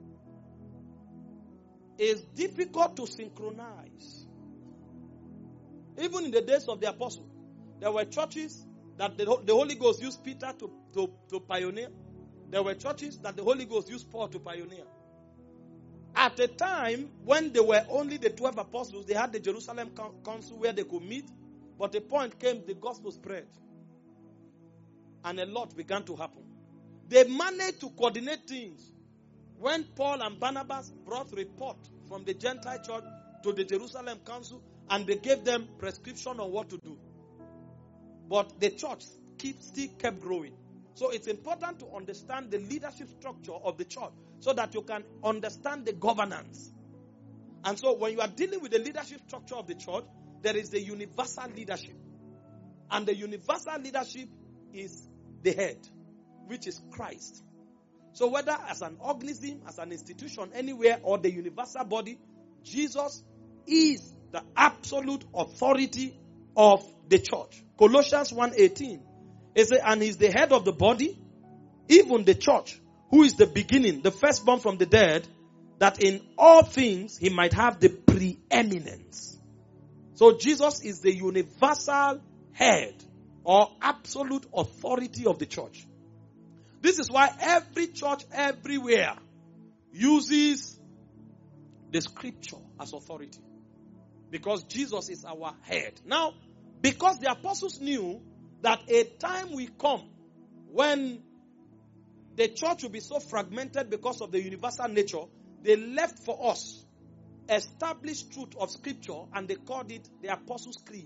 it's difficult to synchronize. Even in the days of the apostle, there were churches that the, the Holy Ghost used Peter to, to, to pioneer. There were churches that the Holy Ghost used Paul to pioneer. At a time when there were only the twelve apostles, they had the Jerusalem council where they could meet. But the point came, the gospel spread. And a lot began to happen. They managed to coordinate things. When Paul and Barnabas brought report from the Gentile church to the Jerusalem council, and they gave them prescription on what to do. But the church keep, still kept growing. So it's important to understand the leadership structure of the church so that you can understand the governance. And so when you are dealing with the leadership structure of the church, there is the universal leadership. And the universal leadership is the head, which is Christ. So whether as an organism, as an institution, anywhere, or the universal body, Jesus is the absolute authority of the church. Colossians one eighteen. It says, and he's the head of the body, even the church, who is the beginning, the firstborn from the dead, that in all things he might have the preeminence. So Jesus is the universal head or absolute authority of the church. This is why every church everywhere uses the scripture as authority. Because Jesus is our head. Now, because the apostles knew that a time will come when the church will be so fragmented because of the universal nature, they left for us established truth of scripture and they called it the Apostles' Creed.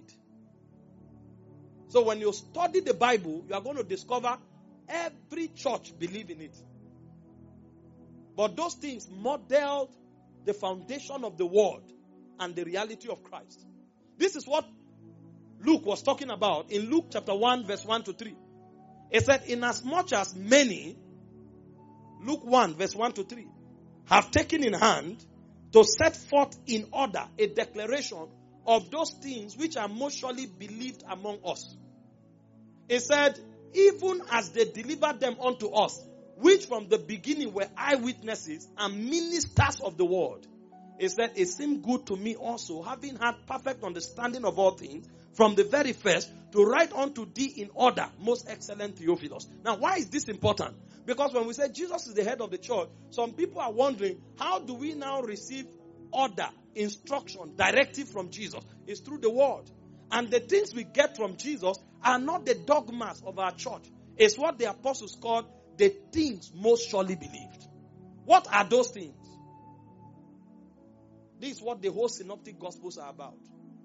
So when you study the Bible, you are going to discover every church believe in it. But those things modeled the foundation of the word and the reality of Christ. This is what Luke was talking about in Luke chapter one verse one to three. He said, inasmuch as many, Luke one verse one to three, have taken in hand to set forth in order a declaration of those things which are most surely believed among us. He said, even as they delivered them unto us, which from the beginning were eyewitnesses and ministers of the word. He said, it seemed good to me also, having had perfect understanding of all things, from the very first, to write unto thee in order, most excellent Theophilus. Now, why is this important? Because when we say Jesus is the head of the church, some people are wondering, how do we now receive order, instruction, directive from Jesus? It's through the word. And the things we get from Jesus are not the dogmas of our church. It's what the apostles called the things most surely believed. What are those things? This is what the whole synoptic gospels are about.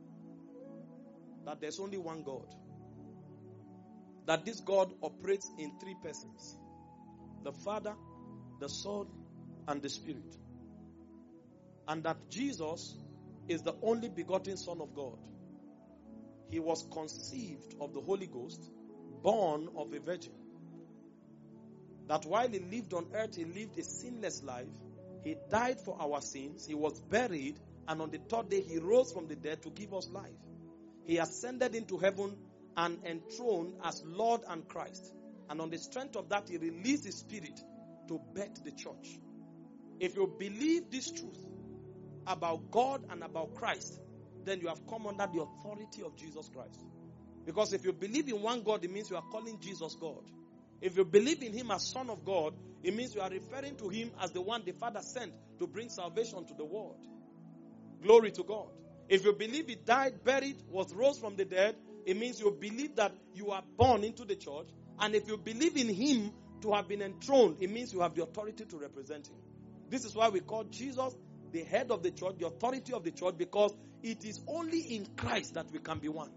That there's only one God. That this God operates in three persons. The Father, the Son, and the Spirit. And that Jesus is the only begotten Son of God. He was conceived of the Holy Ghost, born of a virgin. That while he lived on earth, he lived a sinless life. He died for our sins. He was buried. And on the third day, he rose from the dead to give us life. He ascended into heaven and enthroned as Lord and Christ. And on the strength of that, he released his Spirit to birth the church. If you believe this truth about God and about Christ, then you have come under the authority of Jesus Christ. Because if you believe in one God, it means you are calling Jesus God. If you believe in him as Son of God, it means you are referring to him as the one the Father sent to bring salvation to the world. Glory to God. If you believe he died, buried, was rose from the dead, it means you believe that you are born into the church. And if you believe in him to have been enthroned, it means you have the authority to represent him. This is why we call Jesus the head of the church, the authority of the church, because it is only in Christ that we can be one.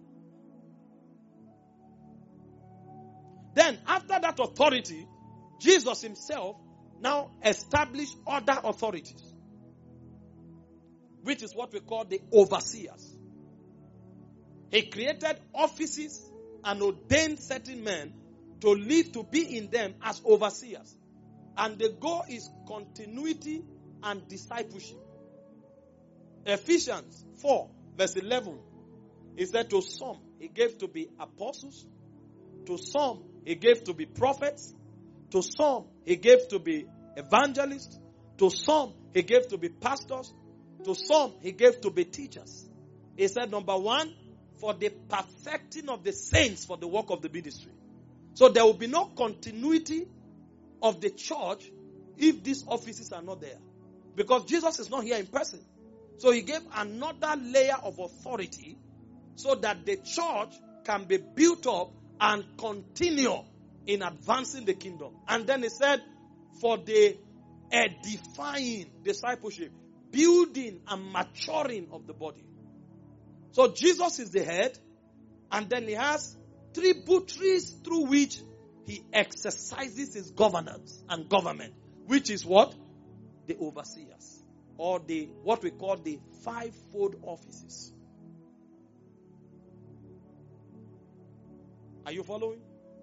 Then, after that authority, Jesus himself now established other authorities, which is what we call the overseers. He created offices and ordained certain men to live, to be in them as overseers. And the goal is continuity and discipleship. Ephesians four, verse eleven, he said, to some he gave to be apostles, to some he gave to be prophets, to some he gave to be evangelists, to some he gave to be pastors, to some he gave to be teachers. He said, number one, for the perfecting of the saints for the work of the ministry. So there will be no continuity of the church if these offices are not there. Because Jesus is not here in person. So he gave another layer of authority so that the church can be built up and continue in advancing the kingdom. And then he said, for the edifying discipleship, building and maturing of the body. So Jesus is the head, and then he has tributaries through which he exercises his governance and government, which is what? The overseers, or the what we call the fivefold offices. Are you following?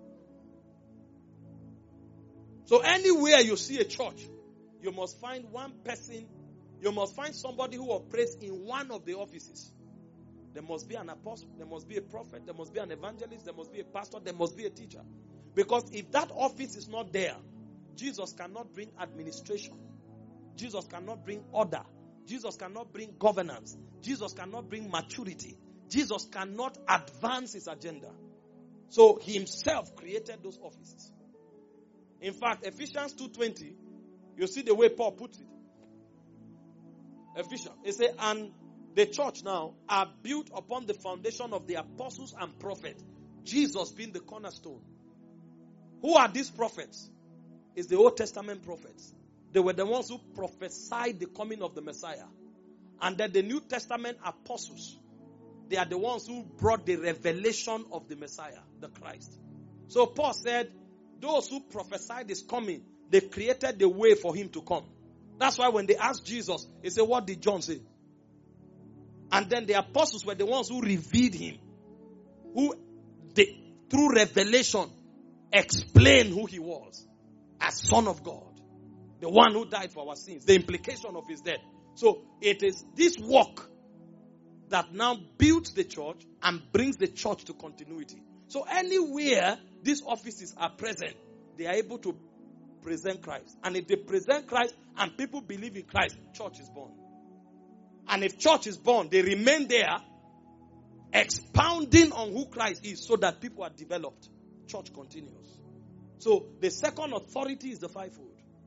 So anywhere you see a church, you must find one person, you must find somebody who operates in one of the offices. There must be an apostle, there must be a prophet, there must be an evangelist, there must be a pastor, there must be a teacher. Because if that office is not there, Jesus cannot bring administration. Jesus cannot bring order. Jesus cannot bring governance. Jesus cannot bring maturity. Jesus cannot advance his agenda. So he himself created those offices. In fact, Ephesians two twenty, you see the way Paul puts it. Ephesians, he says, and the church now are built upon the foundation of the apostles and prophets, Jesus being the cornerstone. Who are these prophets? It's the Old Testament prophets. They were the ones who prophesied the coming of the Messiah. And then the New Testament apostles, they are the ones who brought the revelation of the Messiah, the Christ. So Paul said, those who prophesied his coming, they created the way for him to come. That's why when they asked Jesus, he said, what did John say? And then the apostles were the ones who revealed him. Who, they, through revelation, explained who he was as Son of God. The one who died for our sins. The implication of his death. So it is this work that now builds the church and brings the church to continuity. So anywhere these offices are present, they are able to present Christ. And if they present Christ and people believe in Christ, church is born. And if church is born, they remain there expounding on who Christ is so that people are developed. Church continues. So the second authority is the fivefold.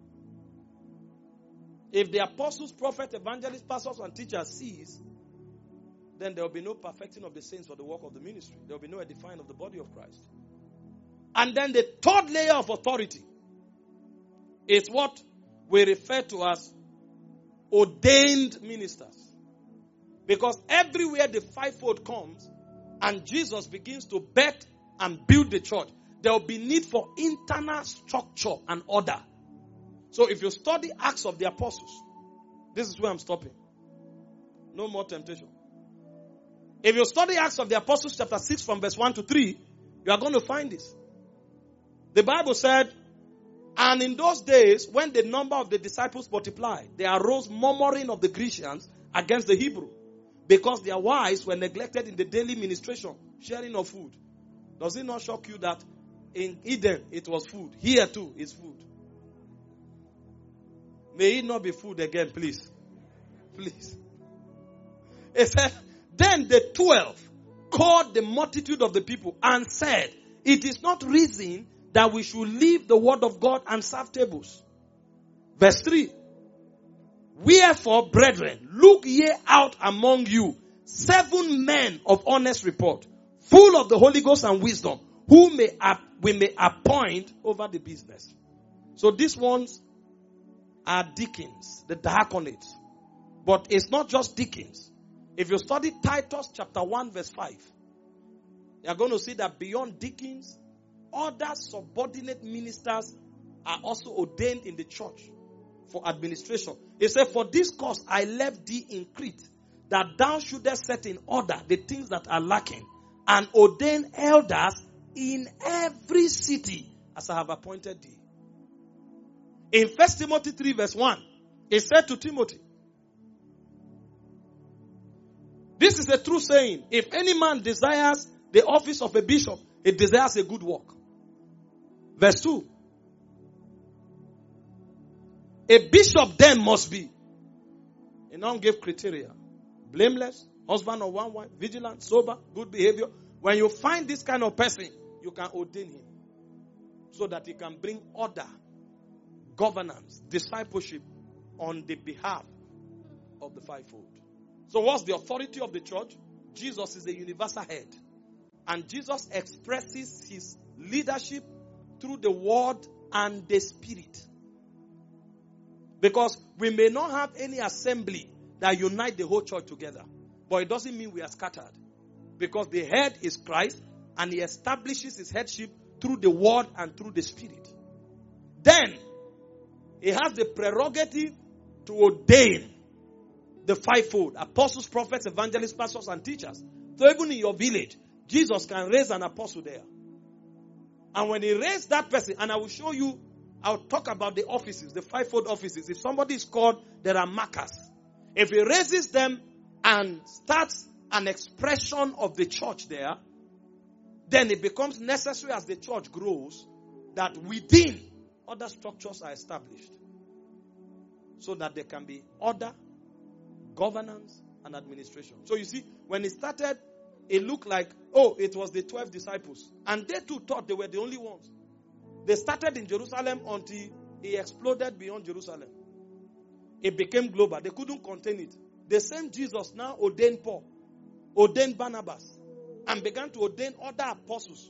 If the apostles, prophets, evangelists, pastors, and teachers cease, then there will be no perfecting of the saints for the work of the ministry. There will be no edifying of the body of Christ. And then the third layer of authority is what we refer to as ordained ministers. Because everywhere the fivefold comes and Jesus begins to birth and build the church, there will be need for internal structure and order. So if you study Acts of the Apostles, this is where I'm stopping. No more temptation. If you study Acts of the Apostles chapter six from verse one to three, you are going to find this. The Bible said, and in those days, when the number of the disciples multiplied, there arose murmuring of the Grecians against the Hebrew, because their wives were neglected in the daily ministration, sharing of food. Does it not shock you that in Eden it was food? Here too is food. May it not be food again, please. Please. It said, then the twelve called the multitude of the people and said, it is not reason that we should leave the word of God and serve tables. Verse three. Wherefore, brethren, look ye out among you seven men of honest report, full of the Holy Ghost and wisdom, who may we may appoint over the business. So these ones are deacons, the diaconates. But it's not just deacons. If you study Titus chapter one verse five, you're going to see that beyond deacons, other subordinate ministers are also ordained in the church for administration. He said, for this cause I left thee in Crete, that thou shouldest set in order the things that are lacking, and ordain elders in every city as I have appointed thee. In First Timothy three verse one, he said to Timothy, this is a true saying, if any man desires the office of a bishop, he desires a good work. Verse two, a bishop then must be, he now gave criteria, blameless, husband of one wife, vigilant, sober, good behavior. When you find this kind of person, you can ordain him so that he can bring order, governance, discipleship on the behalf of the fivefold. So what's the authority of the church? Jesus is the universal head. And Jesus expresses his leadership through the word and the spirit. Because we may not have any assembly that unite the whole church together. But it doesn't mean we are scattered. Because the head is Christ and he establishes his headship through the word and through the spirit. Then, he has the prerogative to ordain the fivefold: apostles, prophets, evangelists, pastors, and teachers. So even in your village, Jesus can raise an apostle there. And when he raised that person, and I will show you, I'll talk about the offices, the fivefold offices. If somebody is called, there are markers. If he raises them and starts an expression of the church there, then it becomes necessary as the church grows that within other structures are established so that there can be order, governance, and administration. So you see, when it started, it looked like, oh, it was the twelve disciples. And they too thought they were the only ones. They started in Jerusalem until it exploded beyond Jerusalem. It became global. They couldn't contain it. The same Jesus now ordained Paul, ordained Barnabas, and began to ordain other apostles.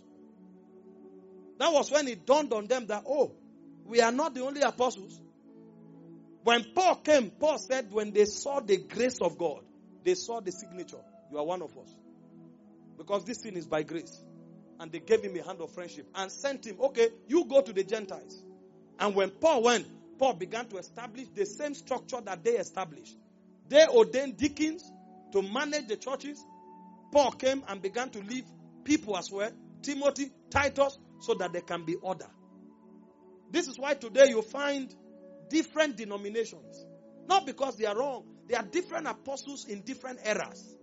That was when it dawned on them that, oh, we are not the only apostles. When Paul came, Paul said when they saw the grace of God, they saw the signature. You are one of us. Because this thing is by grace. And they gave him a hand of friendship and sent him, okay, you go to the Gentiles. And when Paul went, Paul began to establish the same structure that they established. They ordained deacons to manage the churches. Paul came and began to leave people as well, Timothy, Titus, so that there can be order. This is why today you find different denominations. Not because they are wrong. They are different apostles in different eras.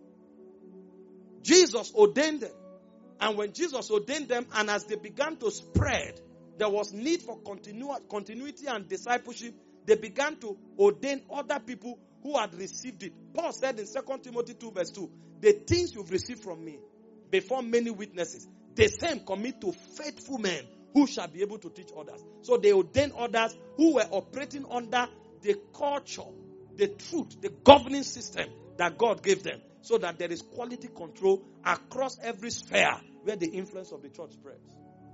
Jesus ordained them. And when Jesus ordained them, and as they began to spread, there was need for continu- continuity and discipleship. They began to ordain other people who had received it. Paul said in Second Timothy two verse two, the things you've received from me before many witnesses, the same commit to faithful men who shall be able to teach others. So they ordained others who were operating under the culture, the truth, the governing system that God gave them, so that there is quality control across every sphere where the influence of the church spreads.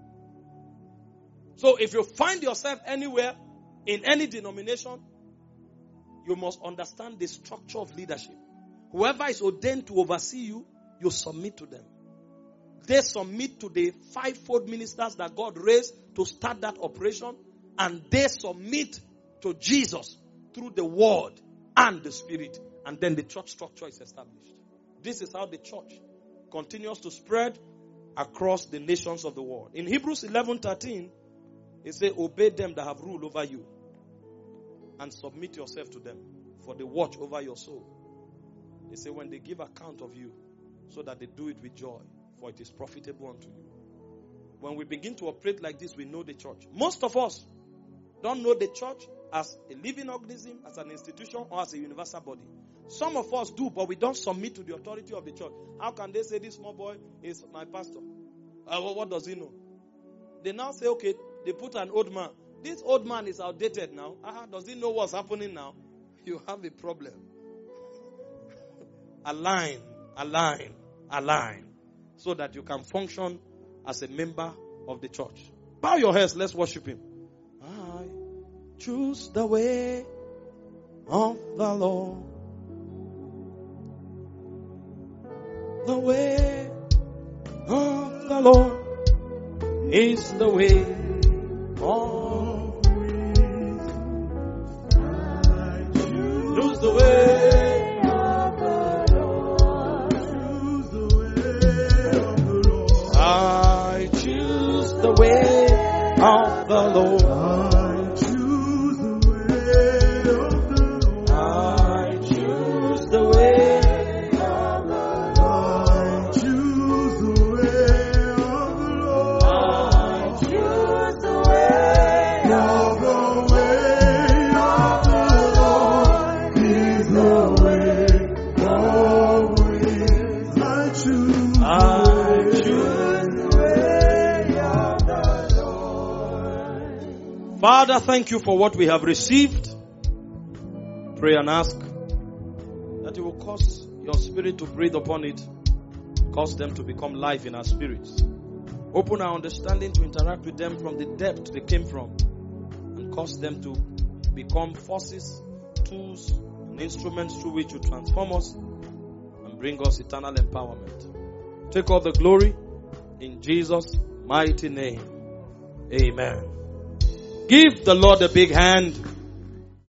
So if you find yourself anywhere in any denomination, you must understand the structure of leadership. Whoever is ordained to oversee you, you submit to them. They submit to the fivefold ministers that God raised to start that operation, and they submit to Jesus through the word and the spirit, and then the church structure is established. This is how the church continues to spread across the nations of the world. In Hebrews eleven thirteen, it says, obey them that have rule over you and submit yourself to them, for they watch over your soul. They say when they give account of you, so that they do it with joy, for it is profitable unto you. When we begin to operate like this, we know the church. Most of us don't know the church as a living organism, as an institution, or as a universal body. Some of us do, but we don't submit to the authority of the church. How can they say this small boy is my pastor? Uh, well, what does he know? They now say, okay, they put an old man. This old man is outdated now. Uh-huh. Does he know what's happening now? You have a problem. Align, align, align, so that you can function as a member of the church. Bow your heads, let's worship him. I choose the way of the Lord. The way of the Lord is the way of I choose the way of the Lord. Choose the way of the Lord. I choose the way of the Lord. I choose the way of the Lord. I choose the way. Father, thank you for what we have received. Pray and ask that you will cause your spirit to breathe upon it, cause them to become life in our spirits. Open our understanding to interact with them from the depth they came from, and cause them to become forces, tools, and instruments through which you transform us and bring us eternal empowerment. Take all the glory in Jesus' mighty name. Amen. Give the Lord a big hand.